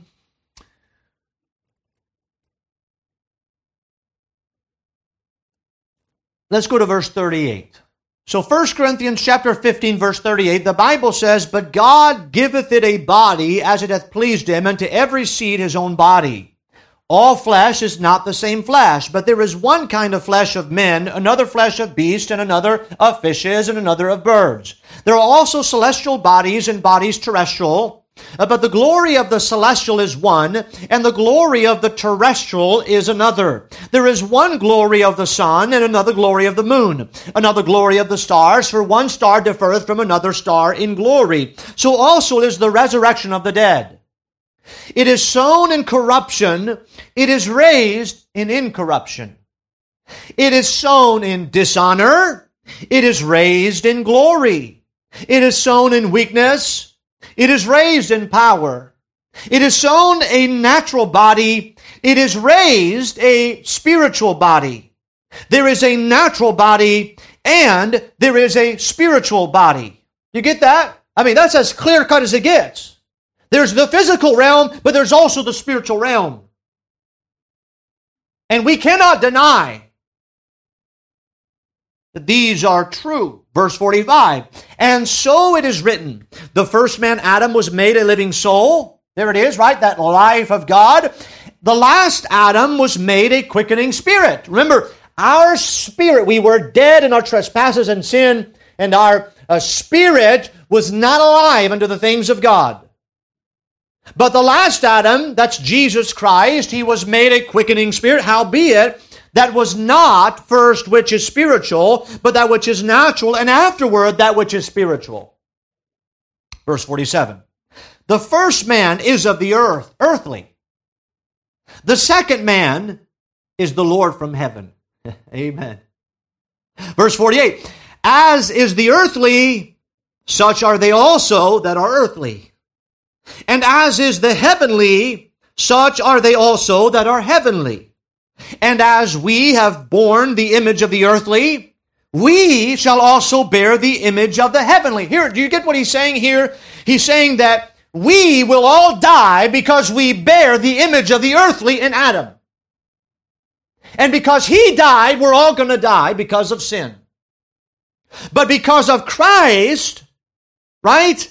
let's go to verse thirty-eight. So First Corinthians chapter fifteen, verse thirty-eight, the Bible says, "But God giveth it a body as it hath pleased him, and to every seed his own body. All flesh is not the same flesh, but there is one kind of flesh of men, another flesh of beasts, and another of fishes, and another of birds. There are also celestial bodies and bodies terrestrial, but the glory of the celestial is one, and the glory of the terrestrial is another. There is one glory of the sun, and another glory of the moon, another glory of the stars, for one star differeth from another star in glory. So also is the resurrection of the dead. It is sown in corruption, it is raised in incorruption. It is sown in dishonor, it is raised in glory. It is sown in weakness, it is raised in power. It is sown a natural body, it is raised a spiritual body. There is a natural body and there is a spiritual body. You get that? I mean, that's as clear cut as it gets. There's the physical realm, but there's also the spiritual realm. And we cannot deny that these are true. Verse forty-five, "And so it is written, the first man Adam was made a living soul." There it is, right? That life of God. "The last Adam was made a quickening spirit." Remember, our spirit, we were dead in our trespasses and sin, and our uh, spirit was not alive unto the things of God. But the last Adam, that's Jesus Christ, he was made a quickening spirit, howbeit that was not first which is spiritual, but that which is natural, and afterward that which is spiritual. Verse forty-seven, "The first man is of the earth, earthly. The second man is the Lord from heaven." Amen. Verse forty-eight, "As is the earthly, such are they also that are earthly. And as is the heavenly, such are they also that are heavenly. And as we have borne the image of the earthly, we shall also bear the image of the heavenly." Here, do you get what he's saying here? He's saying that we will all die because we bear the image of the earthly in Adam. And because he died, we're all going to die because of sin. But because of Christ, right?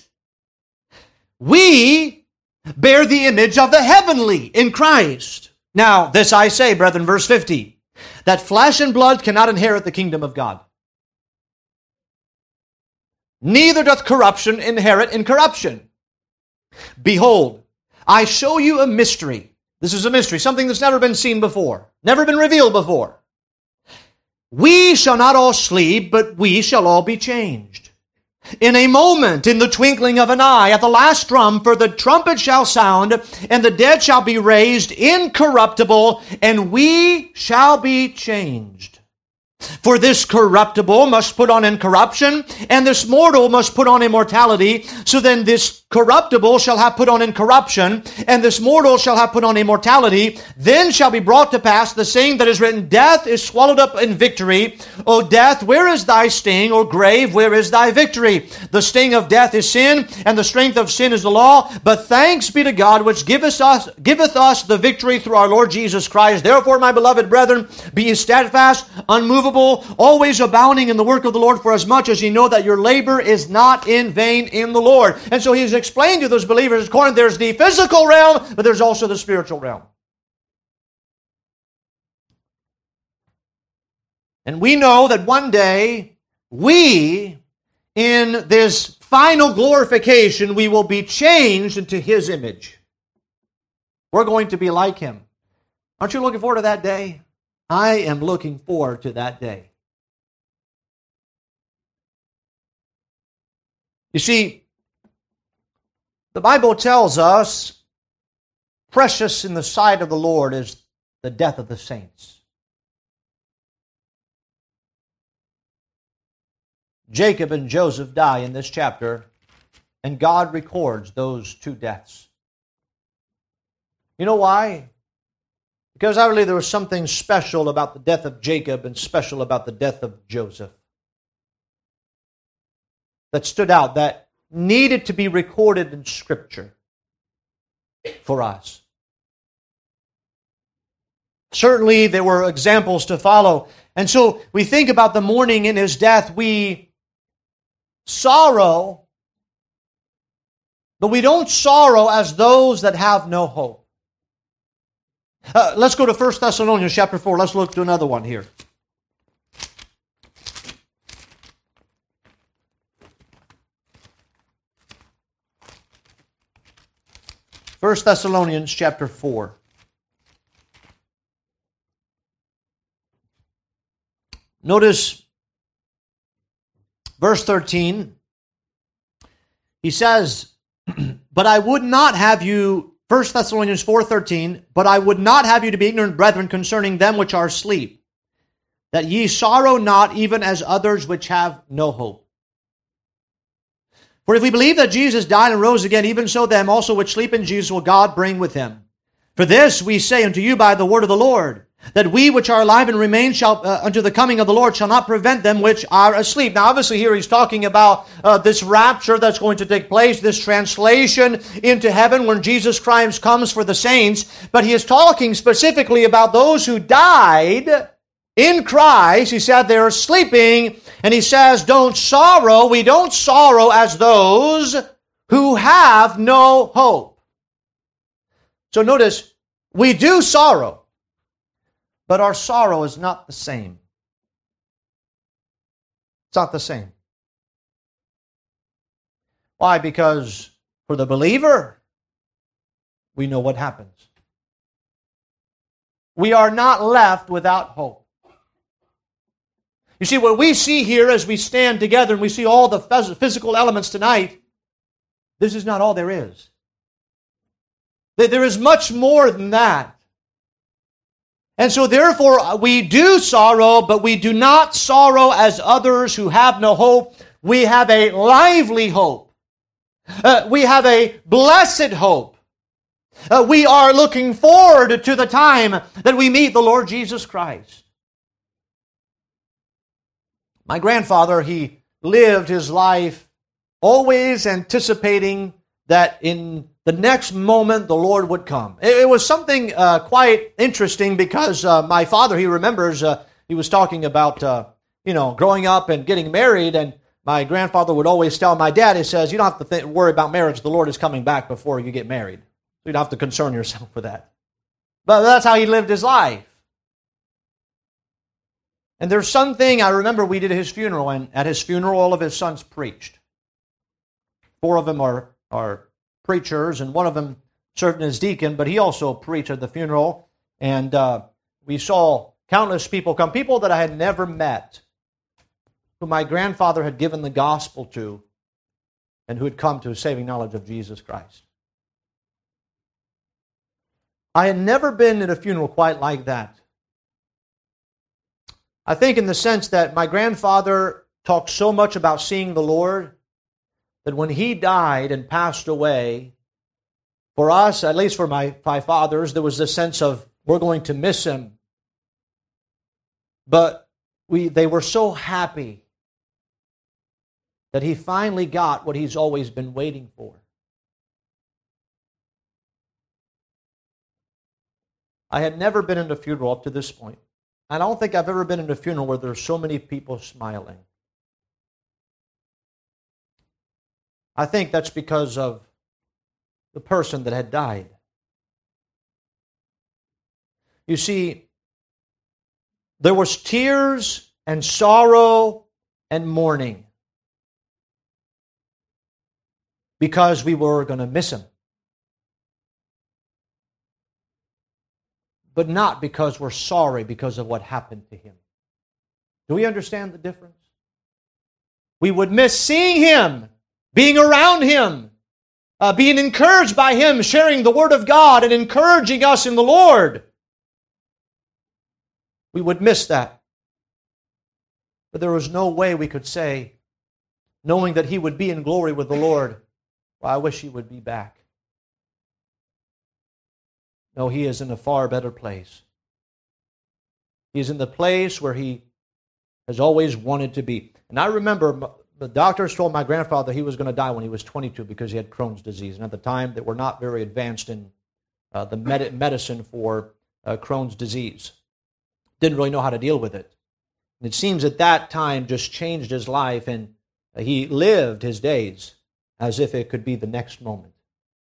We bear the image of the heavenly in Christ. Now, this I say, brethren, verse fifty, that flesh and blood cannot inherit the kingdom of God. neither doth corruption inherit in corruption. Behold, I show you a mystery. This is a mystery, something that's never been seen before, never been revealed before. We shall not all sleep, but we shall all be changed. In a moment, in the twinkling of an eye, at the last trump, for the trumpet shall sound, and the dead shall be raised incorruptible, and we shall be changed. For this corruptible must put on incorruption, and this mortal must put on immortality. So then this corruptible shall have put on incorruption, and this mortal shall have put on immortality. Then shall be brought to pass the saying that is written, Death is swallowed up in victory. O death, where is thy sting? O grave, where is thy victory? The sting of death is sin, and the strength of sin is the law. But thanks be to God, which giveth us, giveth us the victory through our Lord Jesus Christ. Therefore, my beloved brethren, be ye steadfast, unmovable, always abounding in the work of the Lord, for as much as ye know that your labor is not in vain in the Lord. And so he's explained to those believers, according, there's the physical realm, but there's also the spiritual realm. And we know that one day, we, in this final glorification, we will be changed into His image. We're going to be like Him. Aren't you looking forward to that day? I am looking forward to that day. You see, the Bible tells us, precious in the sight of the Lord is the death of the saints. Jacob and Joseph die in this chapter, and God records those two deaths. You know why? Because I believe there was something special about the death of Jacob and special about the death of Joseph that stood out, that needed to be recorded in Scripture for us. Certainly there were examples to follow. And so we think about the mourning in his death. We sorrow, but we don't sorrow as those that have no hope. Uh, let's go to First Thessalonians chapter four. Let's look to another one here. First Thessalonians chapter four. Notice verse thirteen. He says, but I would not have you, First Thessalonians four thirteen, but I would not have you to be ignorant, brethren, concerning them which are asleep, that ye sorrow not, even as others which have no hope. For if we believe that Jesus died and rose again, even so them also which sleep in Jesus will God bring with Him. For this we say unto you by the word of the Lord, that we which are alive and remain shall uh, unto the coming of the Lord shall not prevent them which are asleep. Now obviously here he's talking about uh, this rapture that's going to take place, this translation into heaven when Jesus Christ comes for the saints. But he is talking specifically about those who died in Christ. He said they're sleeping, and he says don't sorrow. We don't sorrow as those who have no hope. So notice, we do sorrow, but our sorrow is not the same. It's not the same. Why? Because for the believer, we know what happens. We are not left without hope. You see, what we see here as we stand together and we see all the physical elements tonight, this is not all there is. There is much more than that. And so therefore we do sorrow, but we do not sorrow as others who have no hope. We have a lively hope. Uh, we have a blessed hope. Uh, we are looking forward to the time that we meet the Lord Jesus Christ. My grandfather, he lived his life always anticipating that in the next moment the Lord would come. It was something uh, quite interesting because uh, my father, he remembers, uh, he was talking about, uh, you know, growing up and getting married, and my grandfather would always tell my dad, he says, you don't have to th- worry about marriage, the Lord is coming back before you get married. So you don't have to concern yourself with that. But that's how he lived his life. And there's something, I remember we did his funeral, and at his funeral all of his sons preached. Four of them are, are preachers, and one of them served as deacon, but he also preached at the funeral. And uh, we saw countless people come, people that I had never met, who my grandfather had given the gospel to, and who had come to a saving knowledge of Jesus Christ. I had never been at a funeral quite like that. I think in the sense that my grandfather talked so much about seeing the Lord that when he died and passed away, for us, at least for my, my fathers, there was this sense of, we're going to miss him. But we, they were so happy that he finally got what he's always been waiting for. I had never been in a funeral up to this point. I don't think I've ever been in a funeral where there's so many people smiling. I think that's because of the person that had died. You see, there was tears and sorrow and mourning because we were going to miss him. But not because we're sorry because of what happened to him. Do we understand the difference? We would miss seeing him, being around him, uh, being encouraged by him, sharing the Word of God and encouraging us in the Lord. We would miss that. But there was no way we could say, knowing that he would be in glory with the Lord, well, I wish he would be back. No, he is in a far better place. He is in the place where he has always wanted to be. And I remember the doctors told my grandfather he was going to die when he was twenty-two because he had Crohn's disease. And at the time, they were not very advanced in uh, the med- medicine for uh, Crohn's disease. Didn't really know how to deal with it. And it seems at that time just changed his life, and he lived his days as if it could be the next moment.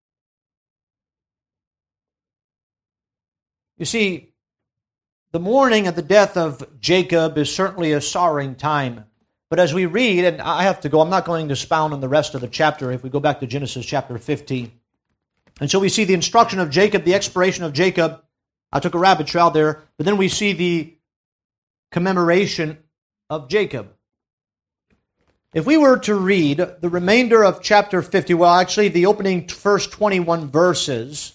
You see, the mourning at the death of Jacob is certainly a sorrowing time. But as we read, and I have to go, I'm not going to expound on the rest of the chapter. If we go back to Genesis chapter fifty. And so we see the instruction of Jacob, the expiration of Jacob. I took a rabbit trail there. But then we see the commemoration of Jacob. If we were to read the remainder of chapter fifty, well, actually the opening first twenty-one verses,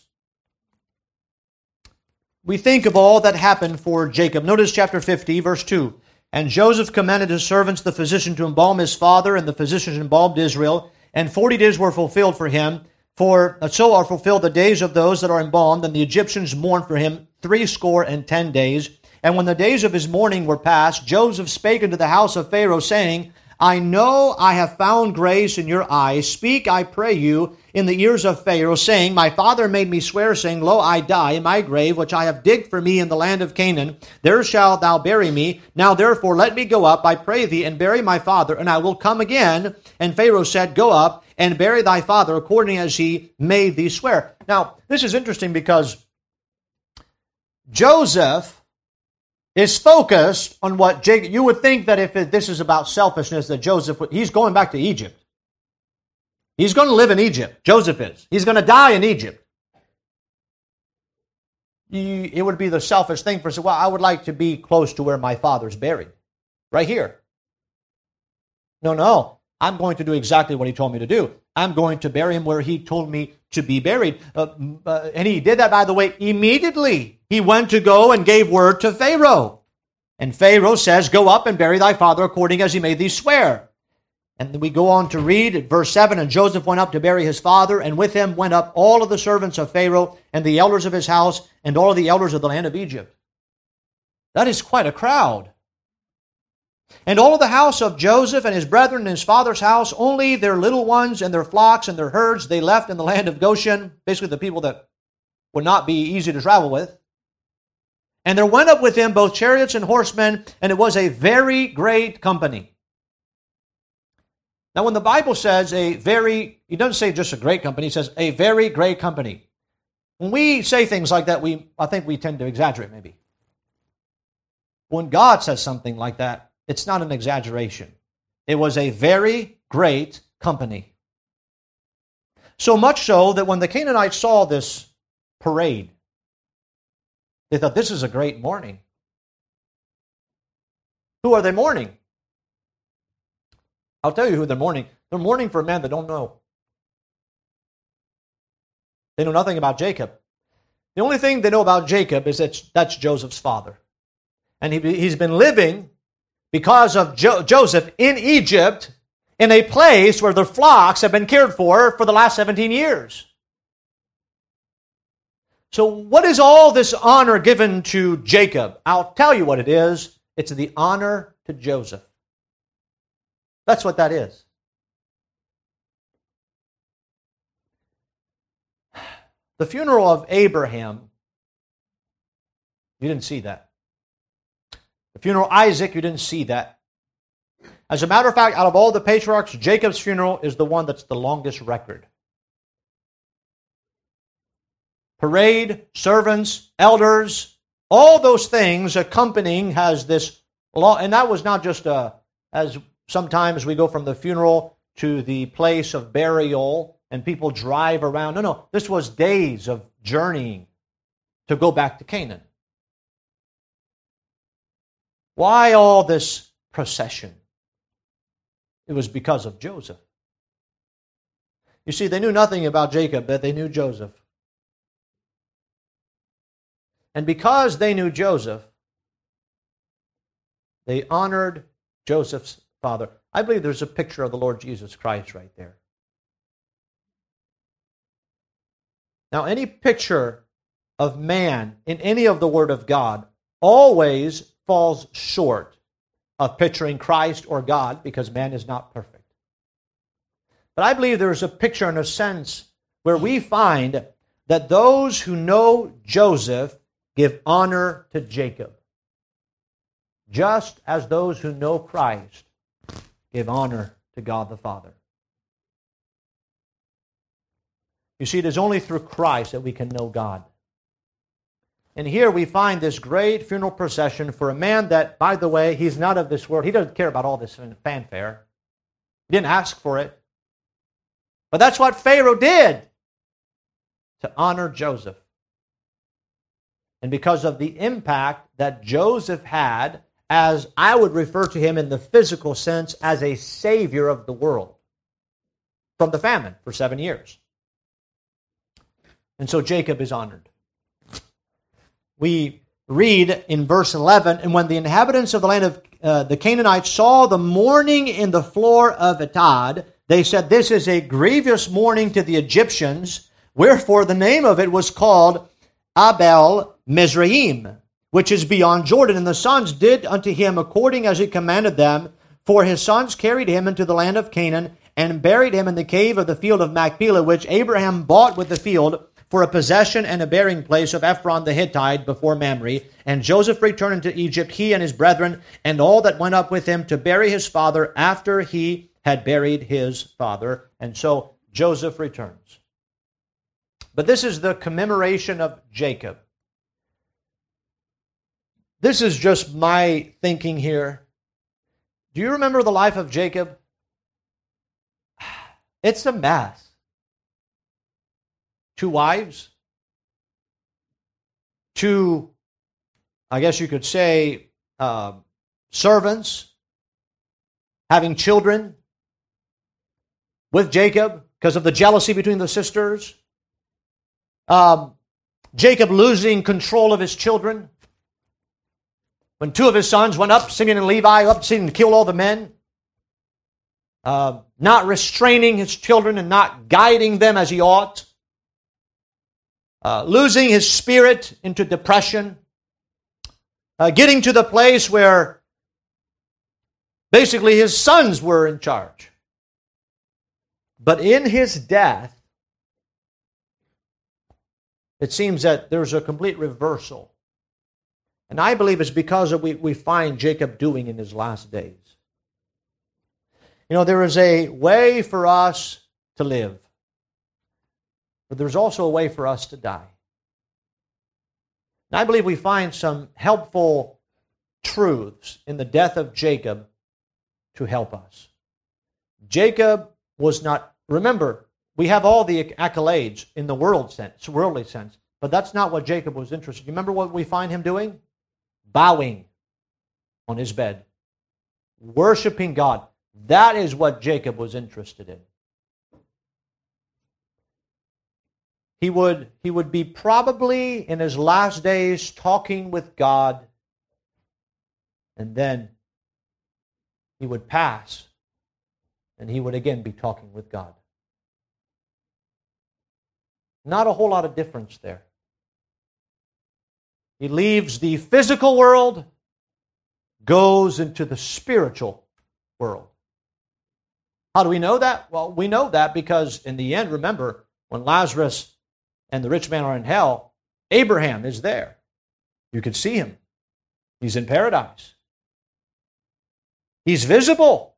we think of all that happened for Jacob. Notice chapter fifty, verse two. And Joseph commanded his servants, the physician, to embalm his father, and the physicians embalmed Israel. And forty days were fulfilled for him. For so are fulfilled the days of those that are embalmed, and the Egyptians mourned for him threescore and ten days. And when the days of his mourning were past, Joseph spake unto the house of Pharaoh, saying, I know I have found grace in your eyes. Speak, I pray you, in the ears of Pharaoh, saying, My father made me swear, saying, Lo, I die in my grave, which I have digged for me in the land of Canaan. There shalt thou bury me. Now therefore let me go up, I pray thee, and bury my father, and I will come again. And Pharaoh said, Go up, and bury thy father, according as he made thee swear. Now, this is interesting because Joseph is focused on what Jacob... You would think that if it, this is about selfishness, that Joseph... He's going back to Egypt. He's going to live in Egypt. Joseph is. He's going to die in Egypt. He, it would be the selfish thing for... Well, I would like to be close to where my father's buried. Right here. No, no. I'm going to do exactly what he told me to do. I'm going to bury him where he told me to be buried. Uh, uh, and he did that, by the way, immediately. He went to go and gave word to Pharaoh. And Pharaoh says, Go up and bury thy father according as he made thee swear. And then we go on to read at verse seven, And Joseph went up to bury his father, and with him went up all of the servants of Pharaoh, and the elders of his house, and all of the elders of the land of Egypt. That is quite a crowd. And all of the house of Joseph and his brethren and his father's house, only their little ones and their flocks and their herds they left in the land of Goshen, basically the people that would not be easy to travel with. And there went up with him both chariots and horsemen, and it was a very great company. Now when the Bible says a very, it doesn't say just a great company, it says a very great company. When we say things like that, we I think we tend to exaggerate maybe. When God says something like that, it's not an exaggeration. It was a very great company. So much so that when the Canaanites saw this parade, they thought, this is a great mourning. Who are they mourning? I'll tell you who they're mourning. They're mourning for a man they don't know. They know nothing about Jacob. The only thing they know about Jacob is that that's Joseph's father. And he, he's been living because of jo- Joseph in Egypt in a place where their flocks have been cared for for the last seventeen years. So what is all this honor given to Jacob? I'll tell you what it is. It's the honor to Joseph. That's what that is. The funeral of Abraham, you didn't see that. The funeral of Isaac, you didn't see that. As a matter of fact, out of all the patriarchs, Jacob's funeral is the one that's the longest record. Parade, servants, elders, all those things accompanying has this long, and that was not just a, as sometimes we go from the funeral to the place of burial and people drive around. No, no, this was days of journeying to go back to Canaan. Why all this procession? It was because of Joseph. You see, they knew nothing about Jacob, but they knew Joseph. And because they knew Joseph, they honored Joseph's father. I believe there's a picture of the Lord Jesus Christ right there. Now, any picture of man in any of the Word of God always falls short of picturing Christ or God because man is not perfect. But I believe there is a picture in a sense where we find that those who know Joseph give honor to Jacob, just as those who know Christ give honor to God the Father. You see, it is only through Christ that we can know God. And here we find this great funeral procession for a man that, by the way, he's not of this world. He doesn't care about all this fanfare. He didn't ask for it. But that's what Pharaoh did to honor Joseph. And because of the impact that Joseph had, as I would refer to him in the physical sense, as a savior of the world from the famine for seven years. And so Jacob is honored. We read in verse eleven, and when the inhabitants of the land of uh, the Canaanites saw the mourning in the floor of Atad, they said, this is a grievous mourning to the Egyptians, wherefore the name of it was called Abel Mizraim, which is beyond Jordan. And the sons did unto him according as he commanded them, for his sons carried him into the land of Canaan, and buried him in the cave of the field of Machpelah, which Abraham bought with the field for a possession and a burying place of Ephron the Hittite before Mamre. And Joseph returned into Egypt, he and his brethren, and all that went up with him to bury his father after he had buried his father. And so Joseph returns. But this is the commemoration of Jacob. This is just my thinking here. Do you remember the life of Jacob? It's a mess. Two wives, two, I guess you could say, uh, servants, having children with Jacob because of the jealousy between the sisters. Um, Jacob losing control of his children. When two of his sons went up, Simeon and Levi, up to kill all the men. Uh, not restraining his children and not guiding them as he ought. Uh, losing his spirit into depression, uh, getting to the place where basically his sons were in charge. But in his death, it seems that there's a complete reversal. And I believe it's because of what we find Jacob doing in his last days. You know, there is a way for us to live. But there's also a way for us to die. And I believe we find some helpful truths in the death of Jacob to help us. Jacob was not, remember, we have all the accolades in the world sense, worldly sense, but that's not what Jacob was interested in. You remember what we find him doing? Bowing on his bed, worshiping God. That is what Jacob was interested in. He would, he would be probably in his last days talking with God, and then he would pass, and he would again be talking with God. Not a whole lot of difference there. He leaves the physical world, goes into the spiritual world. How do we know that? Well, we know that because in the end, remember, when Lazarus and the rich man are in hell, Abraham is there. You can see him. He's in paradise. He's visible.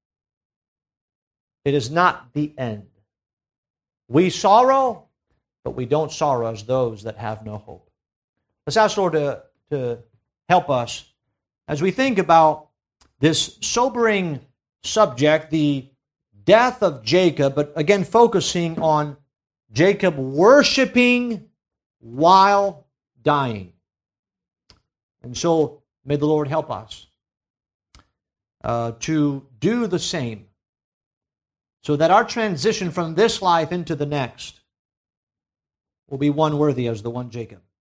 It is not the end. We sorrow, but we don't sorrow as those that have no hope. Let's ask the Lord to, to help us as we think about this sobering subject, the death of Jacob, but again focusing on Jacob worshiping while dying. And so may the Lord help us uh, to do the same, so that our transition from this life into the next will be one worthy as the one Jacob.